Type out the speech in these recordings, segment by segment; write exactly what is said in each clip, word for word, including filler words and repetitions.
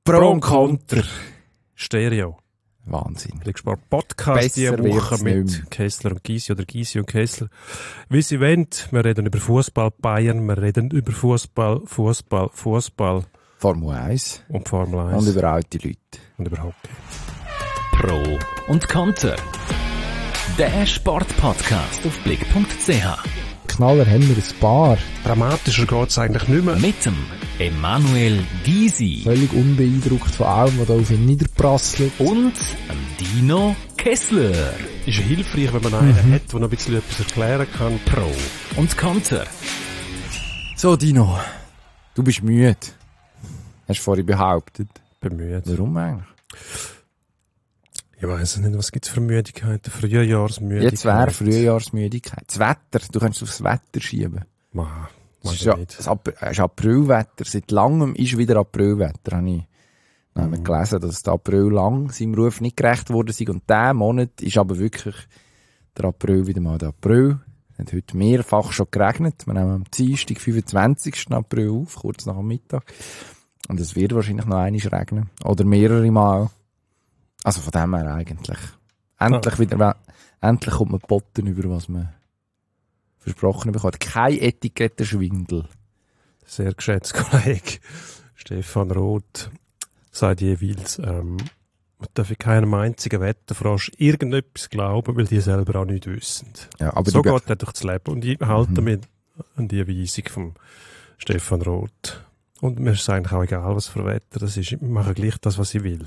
Pro und Contra. Stereo. Wahnsinn. Blicksport Podcast diese Woche mit Kessler und Gysi oder Gysi und Kessler. Wie sie wollen, wir reden über Fußball Bayern, wir reden über Fußball, Fußball, Fußball. Formel eins. Und Formel eins. Und über alte Leute. Und über Hockey. Pro und Contra. Der Sportpodcast auf blick punkt c h. Knaller haben wir ein paar. Dramatischer geht's eigentlich nicht mehr. Mit dem Emanuel Gysi. Völlig unbeeindruckt von allem, was da auf ihn niederprasselt. Und dem Dino Kessler. Ist ja hilfreich, wenn man einen mhm. hat, der noch ein bisschen etwas erklären kann. Pro und Contra. So, Dino. Du bist müde. Hast du vorhin behauptet. Bemüht. Warum eigentlich? Ich weiss nicht, was gibt's für Müdigkeiten? Frühjahrsmüdigkeit. Jetzt wäre Frühjahrsmüdigkeit. Das Wetter, du kannst es aufs Wetter schieben. Ma, es ist ja das Ap- ist Aprilwetter. Seit langem ist wieder Aprilwetter. Habe ich mhm. habe gelesen, dass der April lang seinem Ruf nicht gerecht worden ist. Und dieser Monat ist aber wirklich der April wieder mal der April. Es hat heute mehrfach schon geregnet. Wir nehmen am Dienstag, fünfundzwanzigsten April auf, kurz nach dem Mittag. Und es wird wahrscheinlich noch einmal regnen. Oder mehrere Mal. Also von dem her eigentlich. Endlich ah. wieder, endlich kommt man Botten über, was man versprochen bekommt. Kein Etikettenschwindel. Sehr geschätzt, Kollege Stefan Roth sagt jeweils, ähm, man darf in keinem einzigen Wetterfrosch irgendetwas glauben, weil die selber auch nicht wissen. Ja, aber so die geht er durchs Leben. Und ich halte mhm. mich an die Weisung von Stefan Roth. Und mir ist eigentlich auch egal, was für Wetter das ist. Ich mache gleich das, was ich will.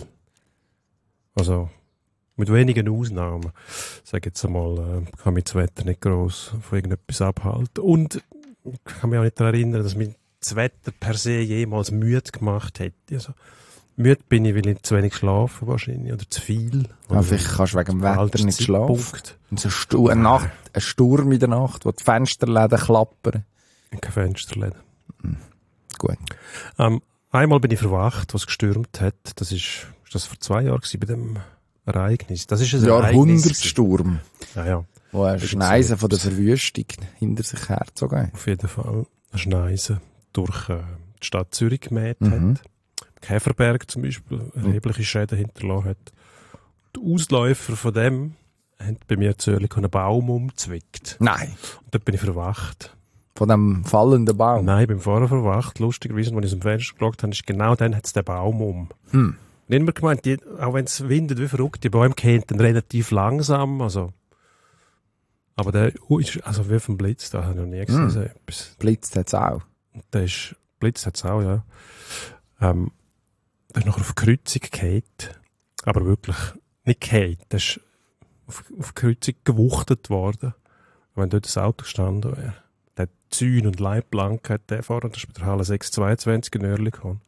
Also, mit wenigen Ausnahmen. Ich sage jetzt einmal, äh, kann mich das Wetter nicht gross von irgendetwas abhalten. Und ich kann mich auch nicht daran erinnern, dass mich das Wetter per se jemals müde gemacht hätte. Also, müde bin ich, weil ich zu wenig schlafe wahrscheinlich, oder zu viel. Ja, vielleicht kannst du wegen dem Wetter nicht schlafen. Und so Stu- eine Nacht, ein Sturm in der Nacht, wo die Fensterläden klappern. Keine Fensterläden. Mhm. Gut. Ähm, einmal bin ich verwacht, was gestürmt hat. Das ist, ist das vor zwei Jahren gewesen, bei dem Ereignis. Das ist ein Jahrhundertsturm. Ja, ja. Wo eine Schneise von der Verwüstung hinter sich hergezogen hat. Auf jeden Fall. Eine Schneise durch äh, die Stadt Zürich gemäht mhm. hat. Käferberg zum Beispiel erhebliche Schäden hinterlassen hat. Die Ausläufer von dem haben bei mir Zürich einen Baum umgezwickt. Nein. Und dort bin ich verwacht. Von dem fallenden Baum? Nein, ich bin vorher verwacht. Lustigerweise, als ich aus dem Fenster geschaut habe, ist genau dann hat es den Baum um. Hm. Ich habe immer gemeint, die, auch wenn es windet wie verrückt, die Bäume gehen dann relativ langsam. Also, aber der uh, ist, also wie vom Blitz, da habe ich noch nie gesehen. Hm. Etwas. Blitz hat es auch. Der ist, Blitz hat es auch, ja. Ähm, der ist nachher auf die Kreuzung gefallen. Aber wirklich nicht gefallen. Der ist auf, auf die Kreuzung gewuchtet worden. Wenn dort das Auto gestanden wäre. Der Zäun und Leitplanke hat der vorne, das ist bei der Halle sechs zweiundzwanzig in Nörli gekommen.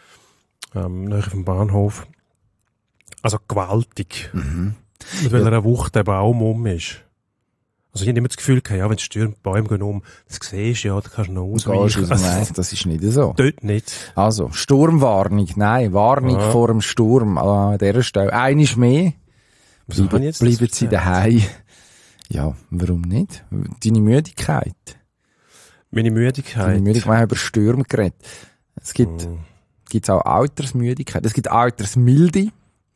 Ähm, nahe vom Bahnhof. Also gewaltig. Mhm. Mit welcher ja. Wucht der Baum um ist. Also ich habe immer das Gefühl gehabt, ja, wenn es stürmt, Bäume gehen um, das siehst du ja, da kannst du noch ausweichen. Also, nein, das ist nicht so. Dort nicht. Also, Sturmwarnung, nein, Warnung ja. vor dem Sturm an dieser Stelle. Eines mehr. Bleiben, bleiben Sie daheim. Ja, warum nicht? Deine Müdigkeit. Meine Müdigkeit? Deine Müdigkeit. Wir haben über Stürme geredet. Es gibt, mm. gibt's auch Altersmüdigkeit. Es gibt Altersmilde.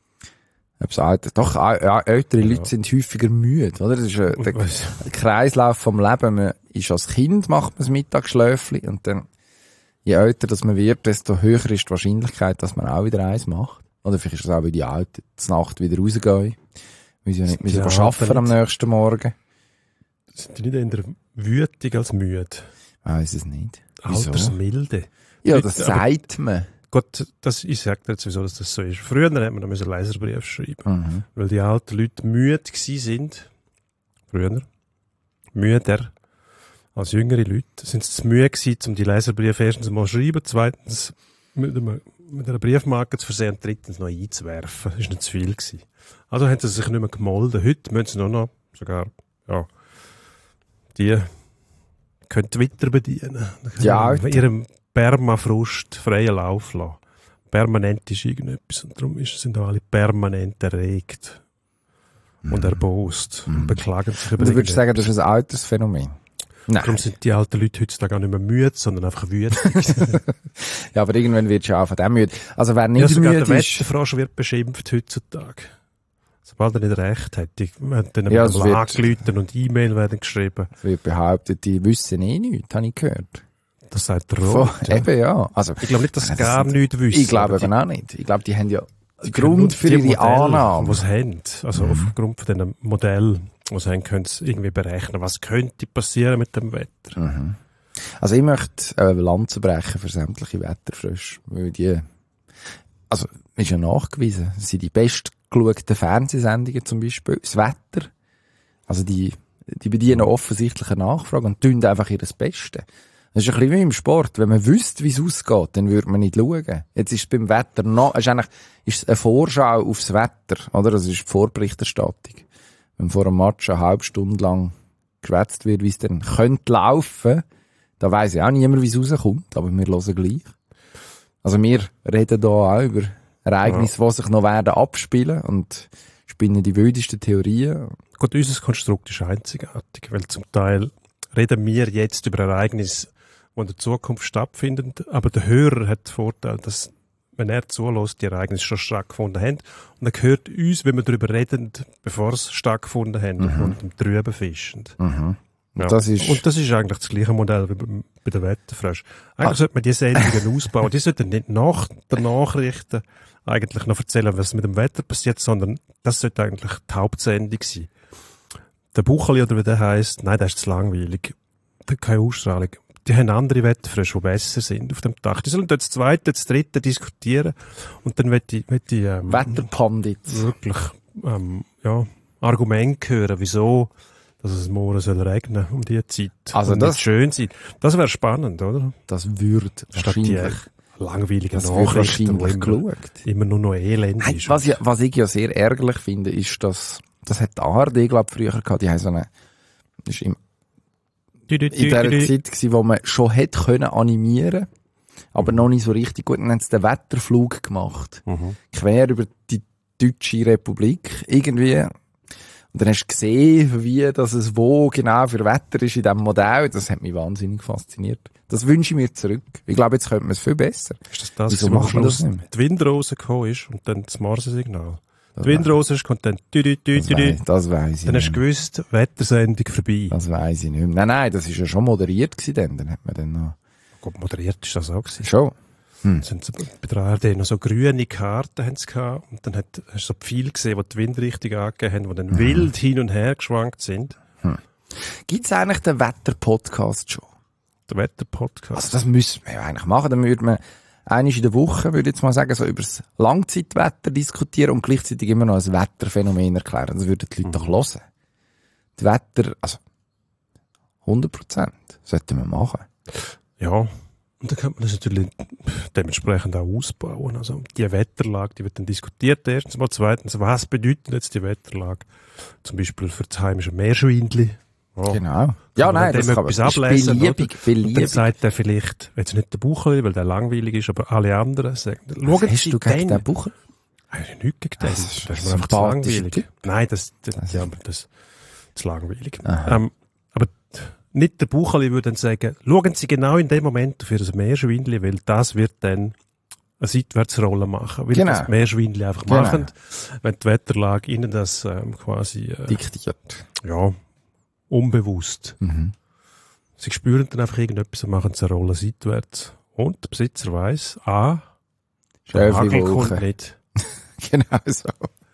Alter, doch, ja, ältere ja. Leute sind häufiger müde, oder? Das ist äh, der, der Kreislauf vom Leben. Man ist als Kind, macht man das Mittagsschläfchen und dann, je älter das man wird, desto höher ist die Wahrscheinlichkeit, dass man auch wieder eins macht. Oder vielleicht ist es auch wie die Alten, zur Nacht wieder rausgehen. Wir müssen ja nicht müssen ja, arbeiten am nächsten Morgen. Sind die nicht eher wütig als müde? Ich weiss es nicht. Altersmilde? Ja, das sagt man. Gott, das, ich sag dir jetzt, wieso das so ist. Früher hat man noch einen Leserbrief schreiben mhm. weil die alten Leute müde gsi sind. Früher. Müder. Als jüngere Leute sind sie zu müde gewesen, um die Leserbriefe erstens mal zu schreiben, zweitens mit, einem, mit einer Briefmarke zu versehen und drittens noch einzuwerfen. Das war nicht zu viel gewesen. Also haben sie sich nicht mehr gemolden. Heute müssen sie nur noch, sogar, ja, die können Twitter bedienen. Ja, ihrem Permafrust freien Lauf lassen. Permanent ist irgendetwas und darum sind auch alle permanent erregt mm. und erbost mm. und beklagen sich über Du würdest sagen, das ist ein Altersphänomen? Nein. Darum sind die alten Leute heutzutage auch nicht mehr müde, sondern einfach wütend. Ja, aber irgendwann wird schon auch von dem müde. Also wer nicht Ja, sogar müde der ist... Wetterfrosch wird beschimpft heutzutage. Sobald er nicht recht hat. Die werden dann Ja, ja, es wird- angerufen und E-Mail werden geschrieben. Es wird behauptet, die wissen eh nichts, habe ich gehört. Das sagt der Von, Rot. Ja. Eben, ja. Also, Ich glaube nicht, dass sie Nein, das gar sind- nichts wissen. ich glaube aber eben auch nicht. Ich glaube, die haben ja die Grund für die ihre Modelle, Annahme. die sie haben, also mhm. aufgrund von diesen Modellen, die sie haben, können sie irgendwie berechnen, was könnte passieren mit dem Wetter. Mhm. Also ich möchte äh, Lanze brechen für sämtliche Wetterfrösche, weil die, also ist ja nachgewiesen, das sind die bestgeschauten Fernsehsendungen zum Beispiel, das Wetter, also die, die bedienen offensichtlich eine Nachfrage und tun einfach ihr Bestes. Das ist ein bisschen wie im Sport. Wenn man wüsste, wie es ausgeht, dann würde man nicht schauen. Jetzt ist es beim Wetter noch, ist eigentlich, ist es eine Vorschau aufs Wetter, oder? Das ist die Vorberichterstattung. Wenn vor einem Match eine halbe Stunde lang geschwätzt wird, wie es dann könnte laufen, da weiss ja auch niemand, wie es rauskommt, aber wir hören gleich. Also wir reden da auch über Ereignisse, ja. die sich noch werden abspielen und spinnen die wildesten Theorien. Gut, unser Konstrukt ist einzigartig, weil zum Teil reden wir jetzt über Ereignisse, die in der Zukunft stattfinden, aber der Hörer hat den Vorteil, dass, wenn er zulässt, die Ereignisse schon stattgefunden haben und er hört uns, wenn wir darüber reden, bevor es stattgefunden haben mhm. und im Trüben fischen. Mhm. Ja. Das ist und das ist eigentlich das gleiche Modell wie bei der Wetterfrösche. Eigentlich ah. sollte man die Sendungen ausbauen. Die sollten nicht nach den Nachrichten eigentlich noch erzählen, was mit dem Wetter passiert, sondern das sollte eigentlich die Hauptsendung sein. Der Bucheli, oder wie der heisst, nein, der ist zu langweilig. Der hat keine Ausstrahlung. Die haben andere Wetterfrösche, die besser sind auf dem Tag. Die sollen dort das zweite, das dritte diskutieren und dann wird die, wird die ähm, Wetterpandits wirklich ähm, ja, Argumente hören, wieso dass es morgen soll regnen um die Zeit. Also und das nicht schön sein. Das wäre spannend, oder? Das würde wahrscheinlich langweilige das Nachrichten, wahrscheinlich immer, geschaut. immer nur noch Elend hey, ist. Was ich, was ich ja sehr ärgerlich finde, ist, dass das hat die A R D, glaube ich, früher gehabt. Die haben so eine, das ist im, du, du, in der du, du. Zeit gewesen, wo man schon hätte können animieren, aber mhm. noch nicht so richtig gut. Dann haben sie den Wetterflug gemacht. Mhm. Quer über die Deutsche Republik. Irgendwie. Und dann hast du gesehen, wie das es wo genau für Wetter ist in diesem Modell. Das hat mich wahnsinnig fasziniert. Das wünsche ich mir zurück. Ich glaube, jetzt könnte man es viel besser. Ist das das, Wieso macht man das nicht mehr? Die Windrose gekommen ist und dann das Morsensignal. Die Windrose ist und dann dü, dü, dü, das, dü, weiss, das weiss ich Dann hast du nicht. gewusst, Wettersendung vorbei. Das weiss ich nicht mehr. Nein, nein, das ist ja schon moderiert gewesen dann. Dann hat man dann noch... Gut, moderiert ist das auch gewesen. Schon. Hm. Sind sie bei der A R D noch so grüne Karten haben sie gehabt und dann hat, hast du so Pfeile gesehen, die die Windrichtung angegeben haben, die dann mhm. wild hin und her geschwankt sind. Hm. Gibt es eigentlich den Wetter-Podcast schon? Der Wetter-Podcast? Also das müssen wir ja eigentlich machen. Dann würde man einmal in der Woche, würde ich jetzt mal sagen, so über das Langzeitwetter diskutieren und gleichzeitig immer noch ein Wetterphänomen erklären. Das würden die Leute doch hören. Das Wetter, also hundert Prozent sollten wir machen. Ja. Und dann kann man das natürlich dementsprechend auch ausbauen. Also die Wetterlage, die wird dann diskutiert erstens mal. Zweitens, was bedeutet jetzt die Wetterlage? Zum Beispiel für das heimische Meerschweinli. Ja. Genau. Ja, nein, das kann man ablesen. Beliebig, beliebig. Und dann sagt er vielleicht, jetzt nicht der Bucheli, weil der langweilig ist, aber alle anderen sagen, was hast Sie du gegen den Bucheli? Ich habe nichts gegen den. Das Das ist ist mir einfach zu langweilig. Typ. Nein, das, das, das ja, aber das ist zu langweilig. Aha. Ähm, aber nicht der Bucheli würde dann sagen, schauen Sie genau in dem Moment für das Meerschweinli, weil das wird dann eine Seitwärtsrolle machen. Weil genau. das Meerschweinli einfach genau. machen, wenn die Wetterlage ihnen das ähm, quasi äh, diktiert. Ja, unbewusst. Mhm. Sie spüren dann einfach irgendetwas und machen eine Rolle seitwärts. Und der Besitzer weiss, ah, der Hagel kommt nicht. Genau so.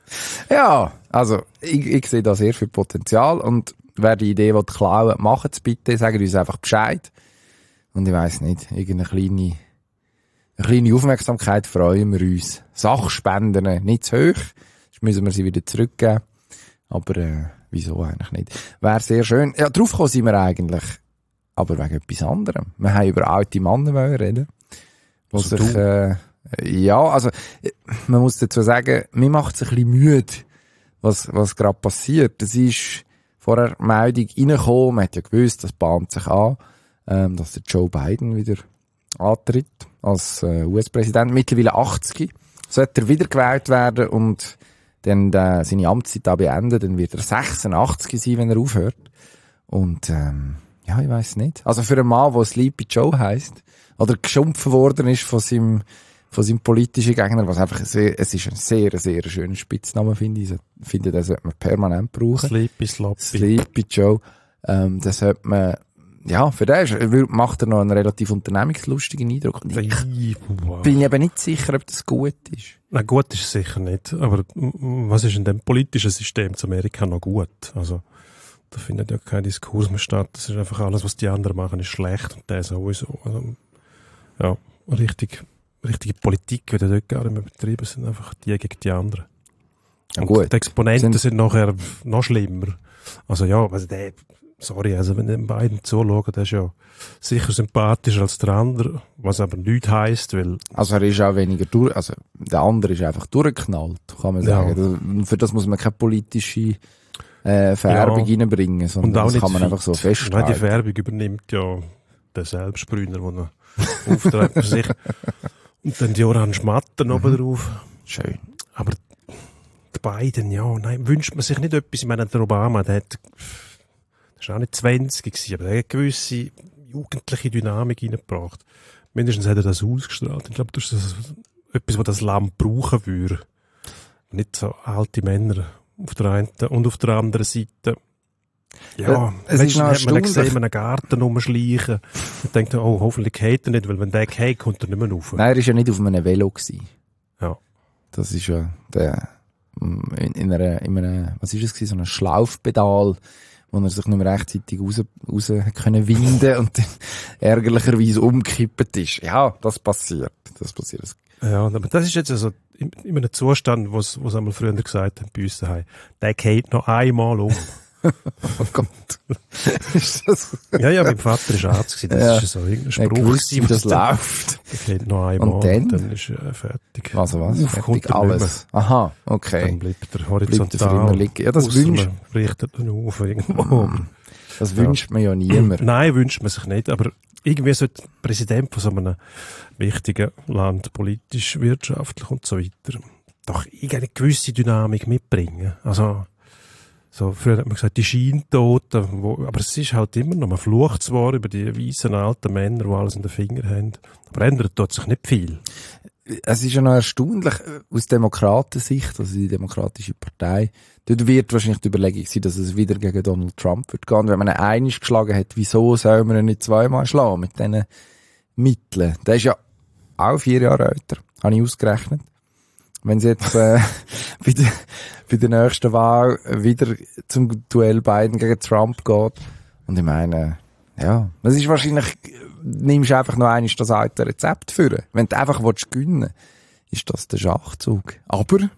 Ja, also ich, ich sehe da sehr viel Potenzial und wer die Idee klauen will, macht es bitte, sagen uns einfach Bescheid. Und ich weiss nicht, irgendeine kleine, eine kleine Aufmerksamkeit freuen wir uns. Sachspenden nicht zu hoch, sonst müssen wir sie wieder zurückgeben. Aber äh, wieso eigentlich nicht? Wäre sehr schön. Ja, drauf gekommen sind wir eigentlich, aber wegen etwas anderem. Wir haben über alte Männer reden, wo also sich, äh, ja, also man muss dazu sagen, mir macht es ein bisschen müde, was, was gerade passiert. Das ist vor der Meldung reingekommen, man hat ja gewusst, das bahnt sich an, ähm, dass der Joe Biden wieder antritt als äh, U S-Präsident, mittlerweile achtzig, sollte er wieder gewählt werden und dann äh, seine Amtszeit da beenden, dann wird er sechsundachtzig sein, wenn er aufhört. Und ähm, Ja, ich weiss nicht. Also für einen Mann, der Sleepy Joe heisst, oder geschumpfen worden ist von seinem, von seinem politischen Gegner, was einfach sehr, es ist ein sehr, sehr schöner Spitzname, finde ich. Ich finde, den sollte man permanent brauchen. Sleepy, Sloppy. Sleepy Joe. Ähm, das sollte man, ja, für den ist, macht er noch einen relativ unternehmungslustigen Eindruck. Und ich wow. bin eben nicht sicher, ob das gut ist. Nein, gut ist es sicher nicht. Aber was ist in dem politischen System zu Amerika noch gut? Also, da findet ja kein Diskurs mehr statt. Das ist einfach alles, was die anderen machen, ist schlecht und der sowieso. Also, ja, richtig, richtige Politik wird dort gar nicht mehr betrieben, es sind einfach die gegen die anderen. Ja, und gut. die Exponenten sind, sind nachher noch schlimmer. Also ja, also der, sorry, also wenn den beiden zuschauen, der ist ja sicher sympathischer als der andere, was aber nichts heisst, weil... Also er ist auch weniger durch, also der andere ist einfach durchgeknallt, kann man sagen. Ja. Für das muss man keine politische äh, Färbung ja. reinbringen, sondern und auch das nicht kann man fit. einfach so festhalten. Nein, die Färbung übernimmt ja der Selbstbrüner, der er aufträgt für sich. Und dann die orange Matten mhm. oben drauf. Schön. Aber die beiden, ja, nein, wünscht man sich nicht etwas. Ich meine, der Obama, der hat, das war auch nicht zwanzig gewesen, aber der hat eine gewisse jugendliche Dynamik reingebracht. Mindestens hat er das ausgestrahlt. Ich glaube, das ist etwas, was das Land brauchen würde. Nicht so alte Männer auf der einen und auf der anderen Seite. Ja, es ist noch hat man gesehen, in einem Garten rumschleichen und denkt, oh, hoffentlich geht er nicht, weil wenn der geht, kommt er nicht mehr rauf. Nein, er war ja nicht auf einem Velo gewesen. Ja. Das ist ja der, in, in einer, in einem, was ist es gewesen, so einem Schlaufpedal, wo er sich nicht mehr rechtzeitig raus, raus können winden und dann ärgerlicherweise umgekippt ist. Ja, das passiert. Das passiert. Ja, aber das ist jetzt also in, in einem Zustand, wo es einmal früher gesagt haben, bei uns daheim, der geht noch einmal um. Oh Gott. Ist das? Ja, ja, mein Vater war Arzt gewesen. Das ja. ist so irgendein Spruch, gewusst, wie das läuft. Der geht noch einmal und dann, und dann ist er fertig. Also was? Uff, fertig alles. Aha, okay. Dann bleibt er horizontal. Bleibt er ja, das wünscht man. Richtet ihn auf irgendwo. Das ja. wünscht man ja niemand. Nein, wünscht man sich nicht. Aber irgendwie sollte der Präsident von so einem wichtigen Land, politisch, wirtschaftlich und so weiter, doch irgendeine gewisse Dynamik mitbringen. Also, so, früher hat man gesagt, die Scheintoten, wo, aber es ist halt immer noch, man flucht zwar über die weißen alten Männer, die alles in den Fingern haben, aber ändert tut sich nicht viel. Es ist ja noch erstaunlich, aus Demokratensicht, also die Demokratische Partei, dort wird wahrscheinlich die Überlegung sein, dass es wieder gegen Donald Trump wird gehen. Wenn man ihn einmal geschlagen hat, wieso soll man ihn nicht zweimal schlagen mit diesen Mitteln? Der ist ja auch vier Jahre älter, habe ich ausgerechnet. Wenn es jetzt äh, bei, der, bei der nächsten Wahl wieder zum Duell Biden gegen Trump geht. Und ich meine, ja, das ist wahrscheinlich, nimmst du einfach noch einmal das alte Rezept für. Wenn du einfach willst gewinnen, ist das der Schachzug. Aber, mhm.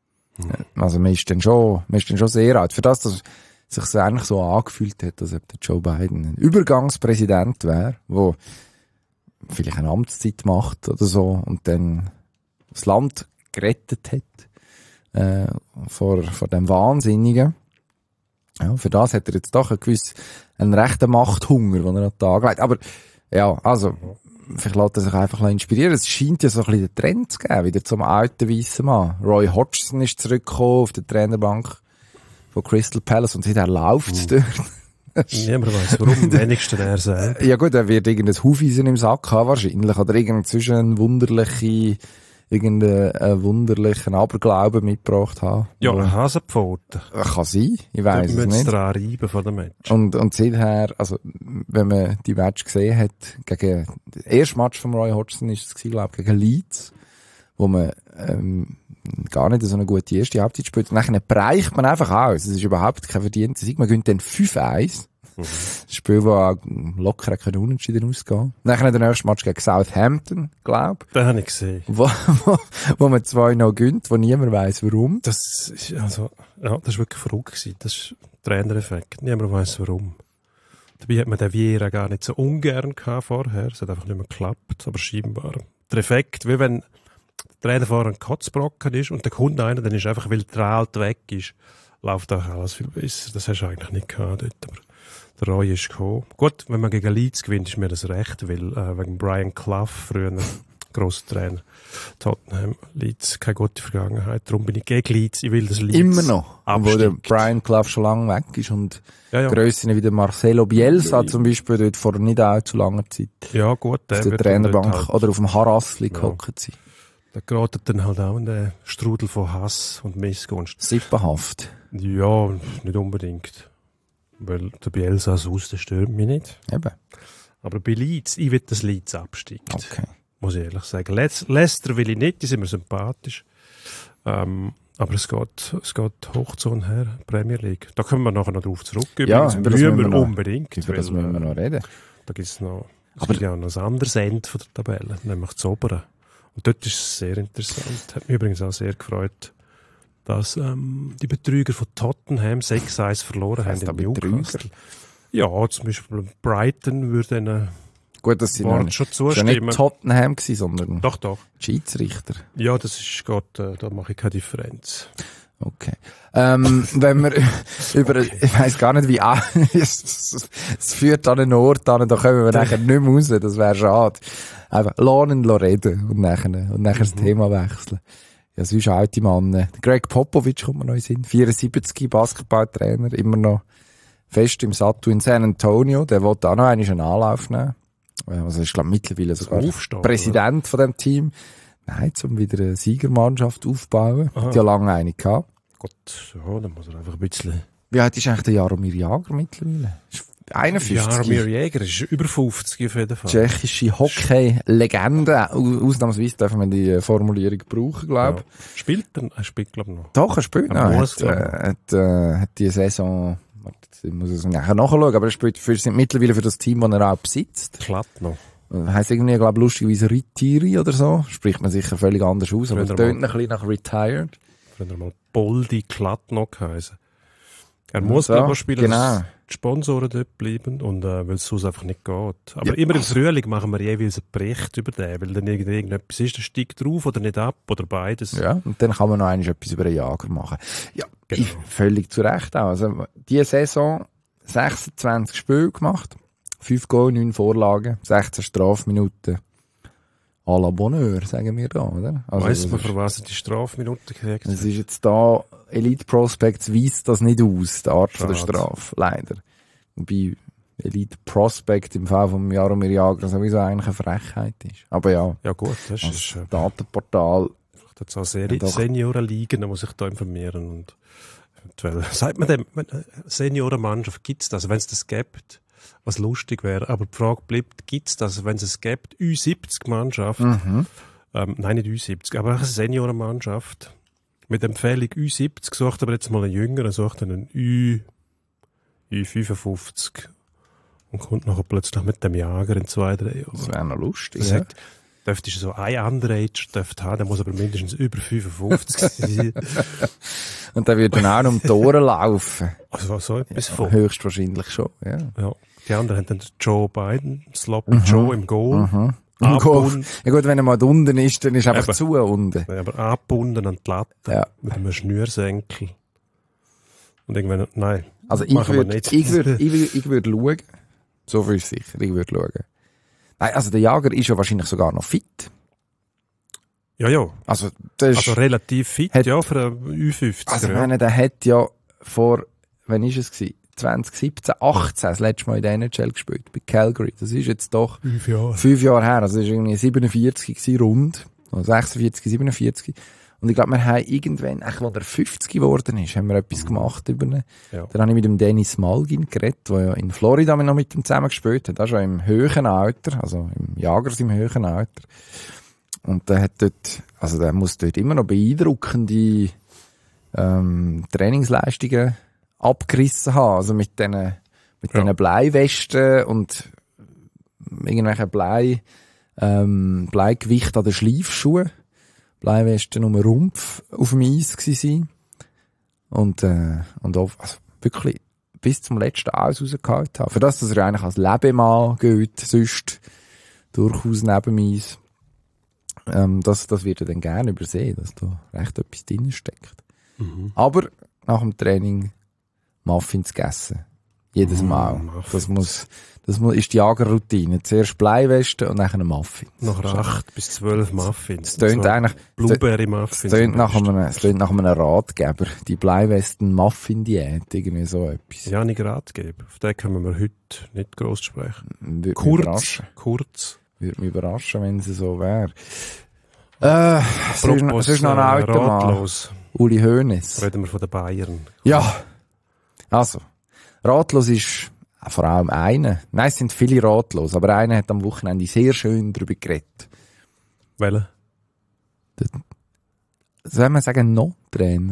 also man ist dann schon, man ist dann schon sehr alt. Für das, dass sich es eigentlich so angefühlt hat, als ob der Joe Biden ein Übergangspräsident wäre, der vielleicht eine Amtszeit macht oder so und dann das Land gerettet hat äh, vor, vor dem Wahnsinnigen. Ja, für das hat er jetzt doch einen gewissen, einen rechten Machthunger, den er an den Tag legt. Aber ja, also vielleicht lässt er sich einfach inspirieren. Es scheint ja so ein bisschen den Trend zu geben, wieder zum alten weissen Mann. Roy Hodgson ist zurückgekommen auf der Trainerbank von Crystal Palace und seitdem läuft es dort. Niemand weiss, warum, am wenigsten er selbst. Ja gut, er wird irgendein Hufeisen im Sack haben wahrscheinlich, oder irgendeine wunderliche irgendeinen wunderlichen Aberglauben mitgebracht haben. Ja, eine Hasenpfote. Kann sein, ich weiss es nicht. Dran reiben von dem Match. Und, und seither, also, wenn man die Match gesehen hat, gegen, das erste Match von Roy Hodgson ist es gewesen, glaube ich, gegen Leeds, wo man, ähm, gar nicht so eine gute erste Halbzeit spielt. Und dann bereicht man einfach aus. Es ist überhaupt kein verdienter Sieg. Man gewinnt dann fünf eins. Mhm. Das Spiel, das locker können unentschieden ausgehen. Dann der nächste Match gegen Southampton, glaube ich. Den habe ich gesehen. Wo, wo, wo man zwei noch gönnt, wo niemand weiss, warum. Das ist, also, ja, das ist wirklich verrückt gewesen. Das ist Trainereffekt. Niemand weiss, warum. Dabei hat man den Vieira gar nicht so ungern gehabt vorher. Es hat einfach nicht mehr geklappt. Aber scheinbar. Der Effekt, wie wenn der Trainer vorher ein Kotzbrocken ist und der kommt einer, dann ist einfach, weil der Alte weg ist, läuft auch alles viel besser. Das hast du eigentlich nicht gehabt dort. Aber der Roy ist gekommen. Gut, wenn man gegen Leeds gewinnt, ist mir das recht, weil äh, wegen Brian Clough früher grosser Trainer. Tottenham, Leeds, keine gute Vergangenheit. Darum bin ich gegen Leeds. Ich will das Leeds Immer noch. Wo der absteigt. Brian Clough schon lange weg ist und Ja, ja. Grössen wie der Marcelo Bielsa zum Beispiel dort vor nicht allzu langer Zeit Ja, gut. auf der wird Trainerbank dann halt, oder auf dem Harassli Ja. gehockt sind. da gerät dann halt auch in den Strudel von Hass und Missgunst. Sippenhaft. Ja, nicht unbedingt. Weil der Bielsa aus, der stört mich nicht. Eben. Aber bei Leeds, ich will, dass Leeds absteigt. Okay. Muss ich ehrlich sagen. Le Leicester will ich nicht, die sind mir sympathisch. Ähm, aber es geht, es geht hoch zu und her, Premier League. Da kommen wir nachher noch drauf zurück. Ja, Übrigens, über das müssen wir müssen wir noch- unbedingt. Über das weil, müssen wir äh, noch reden. Da gibt es noch, es Aber- gibt ja noch ein anderes Ende von der Tabelle, nämlich das obere. Und dort ist es sehr interessant. Hat mich übrigens auch sehr gefreut, dass ähm, die Betrüger von Tottenham sechs eins verloren haben Heisst in da Betrüger? Newcastle. Ja, zum Beispiel Brighton würde ihnen Gut, dass sie Wort noch schon das war ja zustimmen. nicht Tottenham gewesen, sondern Doch, doch. die Schiedsrichter. Ja, das ist Gott, äh, da mache ich keine Differenz. Okay. Ähm, wenn wir über, ich weiss gar nicht wie, ah, es, es führt an einen Ort an, da kommen wir nachher nicht mehr raus, das wäre schade. Einfach, lernen und reden und nachher, und nachher das Thema wechseln. Ja, sonst alte Mann. Greg Popovich kommt mir noch in den Sinn. vierundsiebzig, Basketballtrainer, immer noch fest im Sattel in San Antonio. Der wollte auch noch einmal einen Anlauf nehmen. Also, ist, glaube mittlerweile sogar Aufstehen, Präsident von dem Team. Nein, um wieder eine Siegermannschaft aufzubauen. Aha. Hat ja lange eine gehabt. Gott, ja, dann muss er einfach ein bisschen... Wie alt ist eigentlich der Jaromir Jager mittlerweile? Ist einundfünfzig. Jaromir Jäger ist über fünfzig auf jeden Fall. Tschechische Hockey-Legende. Au- Ausnahmsweise dürfen wir die Formulierung brauchen, glaube ich. Ja. Spielt er? Er spielt, glaube ich, noch. Doch, er spielt Er noch. Er muss, hat, äh, hat, äh, hat die Saison, warte, ich muss es nachher nachschauen, aber er spielt für, mittlerweile für das Team, das er auch besitzt. Klatt noch. Heißt irgendwie, ich glaube, lustigerweise Ritiri oder so. Spricht man sicher völlig anders aus, aber es Früher tönt mal. ein bisschen nach retired. Früher mal Boldi Klatt noch geheißen. Er muss, so, glaube ich, spielen, genau. dass die Sponsoren dort bleiben und äh, weil es sonst einfach nicht geht. Aber Ja. immer im Frühling machen wir jeweils einen Bericht über den, weil dann irgend- irgendetwas ist, der steigt drauf oder nicht ab oder beides. Ja, und dann kann man noch einmal etwas über den Jager machen. Ja, Genau. ich, völlig zu Recht auch. Also, diese Saison sechsundzwanzig Spiele gemacht, fünf Goal, neun Vorlagen, sechzehn Strafminuten. À la Bonheur, sagen wir da, oder? Also, Weiss das man, ist- für was er die Strafminuten gekriegt Es hat? ist jetzt da, Elite Prospects weist das nicht aus, die Art von der Schade. Strafe, leider. Wobei Elite Prospect im Fall von Jaromir Jager sowieso eigentlich eine Frechheit ist. Aber ja, Ja gut, das das ist... Äh, Datenportal, Das auch sehr Ja, doch. Seniorenligen, da muss ich da informieren und eventuell, sagt man dem, wenn- äh, Seniorenmannschaft, gibt's das, wenn es das gibt, was lustig wäre, aber die Frage bleibt, gibt's das, wenn es es gibt, Ü siebzig Mannschaft, mhm. ähm, nein, nicht Ü siebzig, aber eine Seniorenmannschaft, mit Empfehlung Ü siebzig, sucht aber jetzt mal einen Jüngeren, sucht einen Ü, Ü fünfundfünfzig und kommt nachher plötzlich mit dem Jager in zwei, drei Jahren. Das wäre noch lustig. Das Ja. hat, dürfte so ein Underage dürfte haben, der muss aber mindestens über fünfundfünfzig sein. Und der wird dann auch noch um die Ohren laufen. Also so etwas Ja, von. höchstwahrscheinlich schon, ja. Ja. Die anderen haben dann Joe Biden, Sloppy Joe im Goal, Mhm. abgebunden, Ja gut, wenn er mal unten ist, dann ist er einfach Eben. zu unten. aber abgebunden an die Latte Ja. mit einem Schnürsenkel. Und irgendwann, nein, Also ich machen wir würde, nicht. ich würde, ich würde, ich würde schauen. So viel ist sicher, ich würde schauen. Nein, also der Jager ist ja wahrscheinlich sogar noch fit. Ja, ja. Also, das ist, Also relativ fit, Hat- ja, für einen Ü fünfzig. also ich ja. meine, der hat ja vor, wann ist es gewesen? zwanzig siebzehn, achtzehn das letzte Mal in der N H L gespielt, bei Calgary. Das ist jetzt doch Fünf Jahre. fünf Jahre her, also das ist irgendwie siebenundvierzig gewesen, rund. Also sechsundvierzig, siebenundvierzig. Und ich glaube, wir haben irgendwann, echt, als er fünfzig geworden ist, haben wir etwas gemacht über ihn. Ja. Dann habe ich mit dem Dennis Malgin geredet, der ja in Florida noch mit ihm zusammen gespielt hat, auch schon im höheren Alter, also im Jagers im höheren Alter. Und der hat dort, also der muss dort immer noch beeindruckende ähm, Trainingsleistungen abgerissen haben, also mit diesen mit Ja. diesen Bleiwesten und irgendwelchen Blei, ähm, Bleigewicht an den Schleifschuhen. Bleiwesten um den Rumpf auf dem Eis gsi sein. Und, äh, und auch, also wirklich bis zum letzten Aus rausgehalten haben. Für das, dass er eigentlich als Lebemann gilt, sonst durchaus neben dem Eis. Ähm, das, das wird er dann gerne übersehen, dass da recht etwas drin steckt. Mhm. Aber nach dem Training Muffins gegessen. Jedes Mal. Mm, Muffins. Das muss, das muss, ist die Jagerroutine. Zuerst Bleiweste und dann ein Muffin. Nach acht bis zwölf Muffins. Es tönt So eigentlich, Blueberry-Muffins. es tönt nach einem, es tönt nach einem Ratgeber. Die Bleiwesten-Muffin-Diät, irgendwie so etwas. Ja, nicht Ratgeber. Auf den können wir heute nicht gross sprechen. Würde mich Kurz, überraschen. kurz. Würde mich überraschen, wenn es so wäre. Äh, sonst noch, Apropos, sonst noch ein äh, Automann. ratlos. Uli Hoeneß. Reden wir von den Bayern. Ja. Also. Ratlos ist vor allem einer. Nein, es sind viele ratlos, aber einer hat am Wochenende sehr schön darüber geredet. Welcher? Soll man sagen, noch Trainer?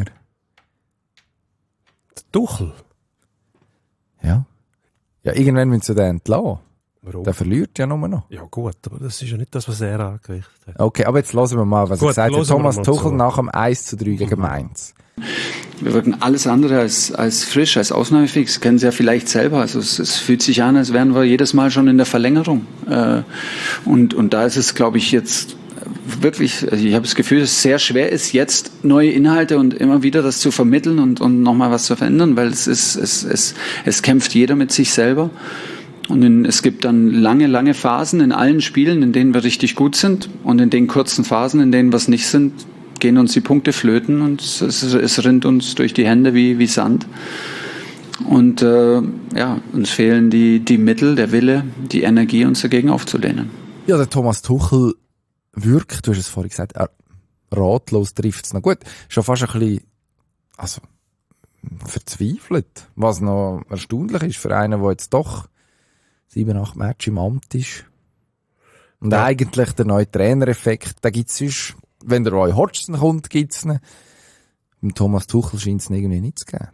Der Tuchel. Ja. Ja, irgendwann müssen sie den entlassen. Warum? Der verliert ja nur noch. Ja gut, aber das ist ja nicht das, was er angerichtet hat. Okay, aber jetzt hören wir mal, was Gut, er gesagt hat. hören wir Thomas mal Tuchel zu. nach dem eins zu drei gegen Mainz. Wir wirken alles andere als, als frisch, als ausnahmefähig. Das kennen Sie ja vielleicht selber. Also es, es fühlt sich an, als wären wir jedes Mal schon in der Verlängerung. Äh, und, und da ist es, glaube ich, jetzt wirklich, also ich habe das Gefühl, dass es sehr schwer ist, jetzt neue Inhalte und immer wieder das zu vermitteln und, und nochmal was zu verändern, weil es ist, es, es, es kämpft jeder mit sich selber. Und in, es gibt dann lange, lange Phasen in allen Spielen, in denen wir richtig gut sind. Und in den kurzen Phasen, in denen wir es nicht sind, gehen uns die Punkte flöten und es, es, es rinnt uns durch die Hände wie, wie Sand. Und äh, ja, uns fehlen die, die Mittel, der Wille, die Energie, uns dagegen aufzulehnen. Ja, der Thomas Tuchel wirkt, du hast es vorhin gesagt, er, ratlos trifft es noch gut. Schon fast ein bisschen, also, verzweifelt. Was noch erstaunlich ist für einen, der jetzt doch sieben, acht Matches im Amt ist. Und Ja. eigentlich der neue Trainereffekt, da gibt's sonst, wenn der Roy Hodgson kommt, gibt's ihn. Beim Thomas Tuchel scheint es irgendwie nicht zu geben.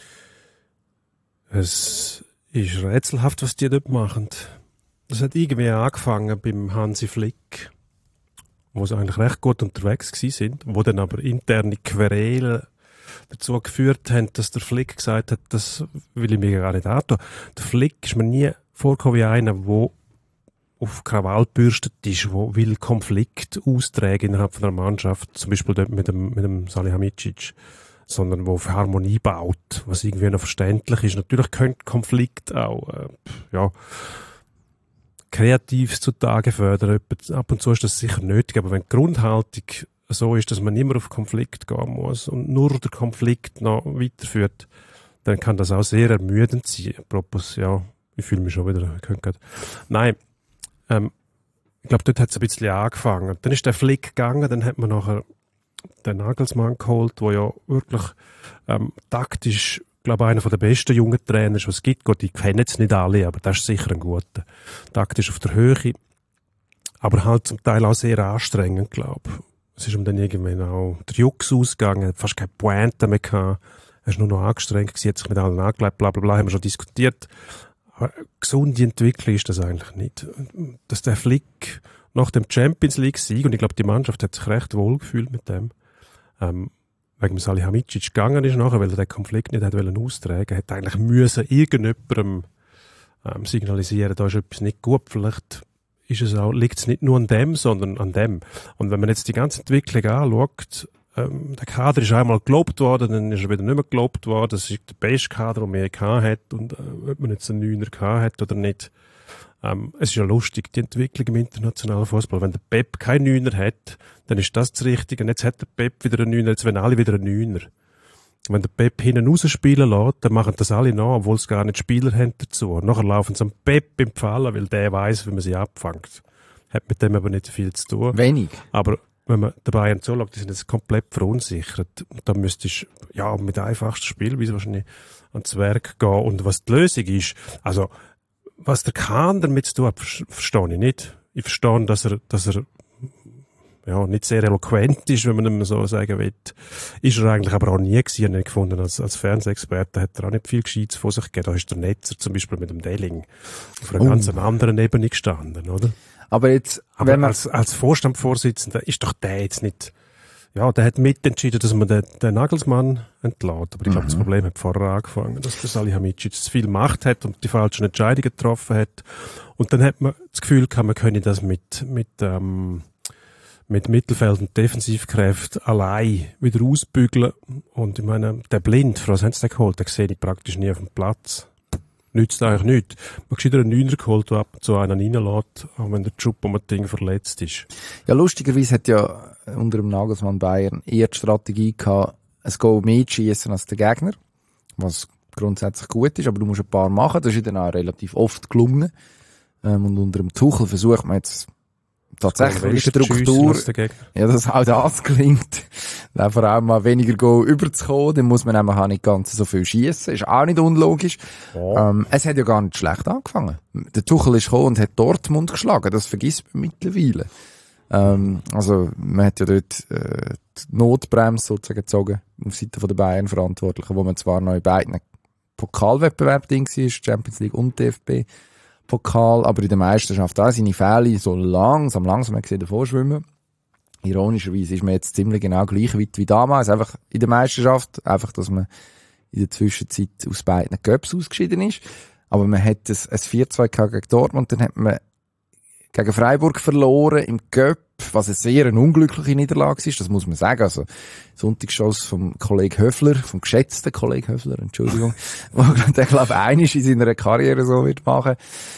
Es ist rätselhaft, was die dort machen. Das hat irgendwie angefangen beim Hansi Flick, wo sie eigentlich recht gut unterwegs gewesen sind, wo dann aber interne Querelen dazu geführt haben, dass der Flick gesagt hat, das will ich mir gar nicht antun. Der Flick ist mir nie vorgekommen wie einer, der auf Krawall gebürstet ist, der will Konflikt austragen innerhalb von einer Mannschaft, zum Beispiel dort mit dem, mit dem Salihamidzic, sondern wo auf Harmonie baut, was irgendwie noch verständlich ist. Natürlich könnte Konflikt auch, äh, ja, Kreatives zutage fördern. Ab und zu ist das sicher nötig, aber wenn die Grundhaltung so ist, dass man nicht mehr auf Konflikt gehen muss und nur der Konflikt noch weiterführt, dann kann das auch sehr ermüdend sein. Apropos, ja, ich fühle mich schon wieder, ich könnte grad. Nein, ähm, ich glaube, dort hat es ein bisschen angefangen. Dann ist der Flick gegangen, dann hat man nachher den Nagelsmann geholt, der ja wirklich ähm, taktisch, glaube ich, einer der besten jungen Trainer ist, was es gibt. Gut, ich kenne jetzt nicht alle, aber das ist sicher ein guter. Taktisch auf der Höhe, aber halt zum Teil auch sehr anstrengend, glaube ich. Es ist um dann irgendwann auch der Jux ausgegangen, hat fast keine Pointe mehr gehabt. Er ist nur noch angestrengt gewesen, hat sich mit allen angelegt, bla bla bla, haben wir schon diskutiert. Aber gesunde Entwicklung ist das eigentlich nicht. Dass der Flick nach dem Champions League-Sieg, und ich glaube, die Mannschaft hat sich recht wohl gefühlt mit dem, ähm, wegen dem Salihamidzic gegangen ist nachher, weil er den Konflikt nicht hat wollen austragen, hat eigentlich müssen irgendjemandem ähm, signalisieren, da ist etwas nicht gut, vielleicht ist es auch, liegt es nicht nur an dem, sondern an dem. Und wenn man jetzt die ganze Entwicklung anschaut, ähm, der Kader ist einmal gelobt worden, dann ist er wieder nicht mehr gelobt worden, das ist der beste Kader, den man je gehabt hat, und äh, ob man jetzt einen Neuner gehabt hat oder nicht. Ähm, es ist ja lustig, die Entwicklung im internationalen Fußball. Wenn der Pep keinen Neuner hat, dann ist das das Richtige. Und jetzt hat der Pep wieder einen Neuner, jetzt wollen alle wieder einen Neuner. Wenn der Pep hinten rausspielen lässt, dann machen das alle nach, obwohl sie gar nicht Spieler haben dazu. Nachher laufen sie am Pep im Fallen, weil der weiss, wie man sie abfängt. Hat mit dem aber nicht viel zu tun. Wenig. Aber wenn man den Bayern zuschaut, die sind jetzt komplett verunsichert. Da müsstest du, ja, mit einfachstem Spiel, wie sie wahrscheinlich ans Werk gehen. Und was die Lösung ist, also, was der Kahn damit zu tun hat, verstehe ich nicht. Ich verstehe, dass er, dass er, ja, nicht sehr eloquent ist, wenn man ihm so sagen will. Ist er eigentlich aber auch nie gewesen, nicht gefunden. Als, als Fernsehexperte hat er auch nicht viel Gescheites von sich gegeben. Da ist der Netzer zum Beispiel mit dem Delling auf einer Oh. ganz anderen Ebene gestanden, oder? Aber jetzt, Aber wenn man, als, als Vorstandsvorsitzender ist doch der jetzt nicht, ja, der hat mitentschieden, dass man den, den Nagelsmann entlässt. Aber ich glaube, Mhm. das Problem hat vorher angefangen, dass der Salihamidzic zu viel Macht hat und die falschen Entscheidungen getroffen hat. Und dann hat man das Gefühl gehabt, man könne das mit, mit, ähm, mit Mittelfeld- und Defensivkräften allein wieder ausbügeln. Und ich meine, der Blind, für was haben sie den geholt? Den sehe ich praktisch nie auf dem Platz. nützt eigentlich nichts. Man hat gescheiter einen Neuner geholt, der ab und zu einen reinlässt, auch wenn der Choupo-Moting verletzt ist. Ja, lustigerweise hat ja unter dem Nagelsmann Bayern eher die Strategie gehabt, ein Goal mehr zu schiessen als der Gegner, was grundsätzlich gut ist, aber du musst ein paar machen. Das ist dann auch relativ oft gelungen. Ähm, und unter dem Tuchel versucht man jetzt tatsächlich Struktur, ja, dass auch das gelingt, dann vor allem mal weniger Goal überzukommen, dann muss man nämlich auch nicht ganz so viel schiessen, ist auch nicht unlogisch. Ja. Ähm, es hat ja gar nicht schlecht angefangen. Der Tuchel ist gekommen und hat Dortmund geschlagen, das vergisst man mittlerweile. Ähm, also, man hat ja dort, äh, die Notbremse sozusagen gezogen, auf Seite der Bayern-Verantwortlichen, wo man zwar noch in beiden Pokalwettbewerben drin war, Champions League und D F B Pokal, aber in der Meisterschaft auch seine Fälle so langsam, langsam man sieht davor schwimmen. Ironischerweise ist man jetzt ziemlich genau gleich weit wie damals, einfach in der Meisterschaft, einfach, dass man in der Zwischenzeit aus beiden Cups ausgeschieden ist. Aber man hat ein, ein vier zwei gegen Dortmund, dann hat man gegen Freiburg verloren im Cup, was eine sehr eine unglückliche Niederlage ist, das muss man sagen. Also, Sonntagsschuss vom Kollegen Höfler, vom geschätzten Kollegen Höfler, Entschuldigung, der, glaube ich, einiges in seiner Karriere so wird machen.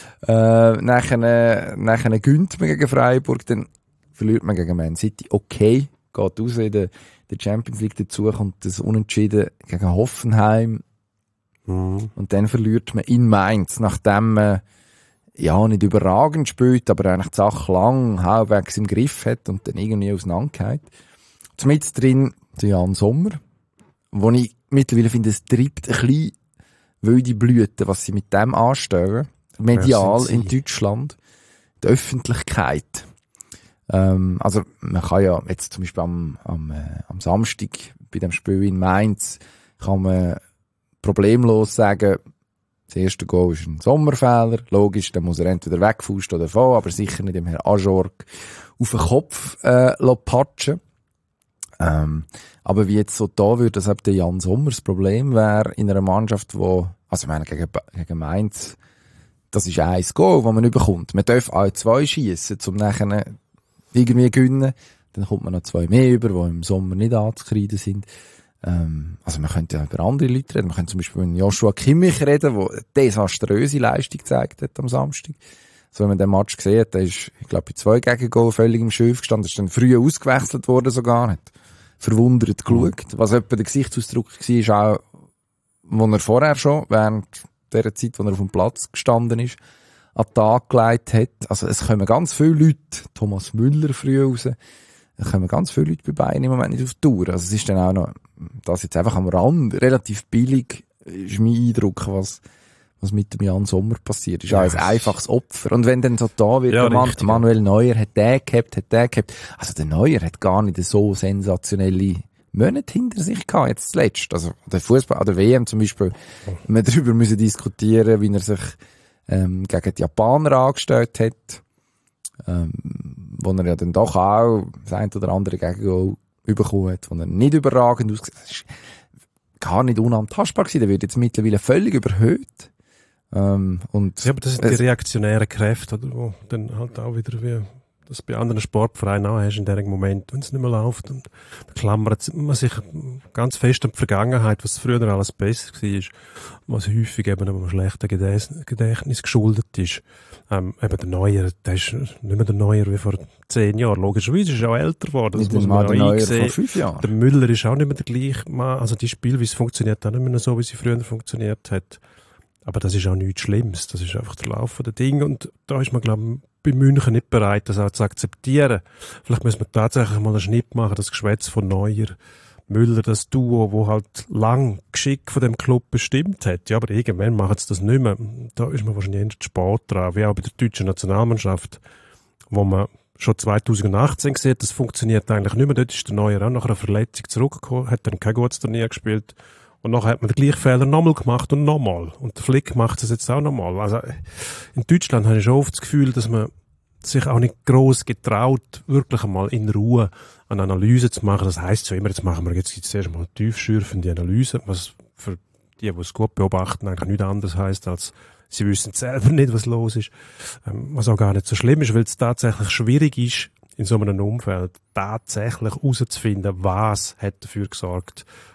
Äh, nachher, nachher gönnt man gegen Freiburg, dann verliert man gegen Man City. Okay, geht raus in der, der Champions League dazu, kommt das Unentschieden gegen Hoffenheim. Mhm. Und dann verliert man in Mainz, nachdem man ja, nicht überragend spielt, aber eigentlich die Sache lang halbwegs im Griff hat und dann irgendwie auseinandergeht. Zumindest drin der Jan Sommer, wo ich mittlerweile finde, es treibt ein bisschen wilde Blüten, was sie mit dem anstellen. Medial in Deutschland. Die Öffentlichkeit. Ähm, also, man kann ja jetzt zum Beispiel am, am, äh, am Samstag bei dem Spiel in Mainz kann man problemlos sagen, das erste Goal ist ein Sommerfehler. Logisch, dann muss er entweder wegfusten oder vor, aber sicher nicht dem Herrn Ajorg auf den Kopf äh, patschen. Ähm, aber wie jetzt so da würde, dass eben der Jan Sommer das Problem wäre in einer Mannschaft, wo, also ich meine, gegen, gegen Mainz, das ist ein Goal, das man nicht bekommt. Man darf auch zwei schiessen, um nachher irgendwie gewinnen. Dann kommt man noch zwei mehr über, die im Sommer nicht anzukreiden sind. Ähm, also man könnte ja über andere Leute reden. Man könnte zum Beispiel über Joshua Kimmich reden, der eine desaströse Leistung gezeigt hat am Samstag. So, wenn man den Match gesehen hat, der ist, ich glaube, bei zwei Gegengol völlig im Schiff gestanden, ist dann früh ausgewechselt worden sogar nicht. Verwundert geschaut. Was etwa der Gesichtsausdruck war, ist auch, wo er vorher schon, während der Zeit, wo er auf dem Platz gestanden ist, an den Tag gelegt hat. Also es kommen ganz viele Leute, Thomas Müller früh raus, es kommen ganz viele Leute bei Bayern im Moment nicht auf die Tour. Also es ist dann auch noch, das jetzt einfach am Rand, relativ billig, ist mein Eindruck, was, was mit dem Jan Sommer passiert. Ist auch ein einfaches Opfer. Und wenn dann so da wird, ja, der richtig, Manuel ja. Neuer hat der gehabt, hat der gehabt. Also der Neuer hat gar nicht so sensationelle Monate hinter sich gehabt, jetzt zuletzt. Also der Fußball, an der W M zum Beispiel, wir darüber müssen diskutieren, wie er sich ähm, gegen die Japaner angestellt hat, ähm, wo er ja dann doch auch das ein oder andere Gegengol bekommen hat, wo er nicht überragend ausgesehen hat. Das ist gar nicht unantastbar gewesen. Der wird jetzt mittlerweile völlig überhöht. Ähm, und ja, aber das sind die reaktionären Kräfte, oder, wo dann halt auch wieder wie das bei anderen Sportvereinen auch hast in diesem Moment, wenn es nicht mehr läuft. Und da klammert man sich ganz fest an die Vergangenheit, was früher alles besser war, was häufig eben einem schlechten Gedächtnis geschuldet ist. Ähm, eben der Neuer, der ist nicht mehr der Neuer wie vor zehn Jahren. Logischerweise ist er auch älter geworden. Das muss man auch einsehen. Vor fünf Jahren. Der Müller ist auch nicht mehr der gleiche Mann. Also die Spielweise funktioniert auch nicht mehr so, wie sie früher funktioniert hat. Aber das ist auch nichts Schlimmes. Das ist einfach der Lauf der Dinge. Und da ist man, glaube ich, bei München nicht bereit, das auch zu akzeptieren. Vielleicht müssen wir tatsächlich mal einen Schnitt machen, das Geschwätz von Neuer, Müller, das Duo, wo halt lang Geschick von dem Club bestimmt hat. Ja, aber irgendwann machen sie das nicht mehr. Da ist man wahrscheinlich eher Sport dran, wie auch bei der deutschen Nationalmannschaft, wo man schon zweitausendachtzehn sieht, das funktioniert eigentlich nicht mehr. Dort ist der Neuer auch nach einer Verletzung zurückgekommen, hat dann kein gutes Turnier gespielt. Und nachher hat man den gleichen Fehler nochmal gemacht und nochmal. Und der Flick macht es jetzt auch nochmal. Also, in Deutschland habe ich schon oft das Gefühl, dass man sich auch nicht gross getraut, wirklich einmal in Ruhe eine Analyse zu machen. Das heisst so immer, jetzt machen wir jetzt zuerst mal eine tiefschürfende Analyse, was für die, die es gut beobachten, eigentlich nichts anderes heisst, als sie wissen selber nicht, was los ist. Ähm, was auch gar nicht so schlimm ist, weil es tatsächlich schwierig ist, in so einem Umfeld tatsächlich herauszufinden, was hat dafür gesorgt,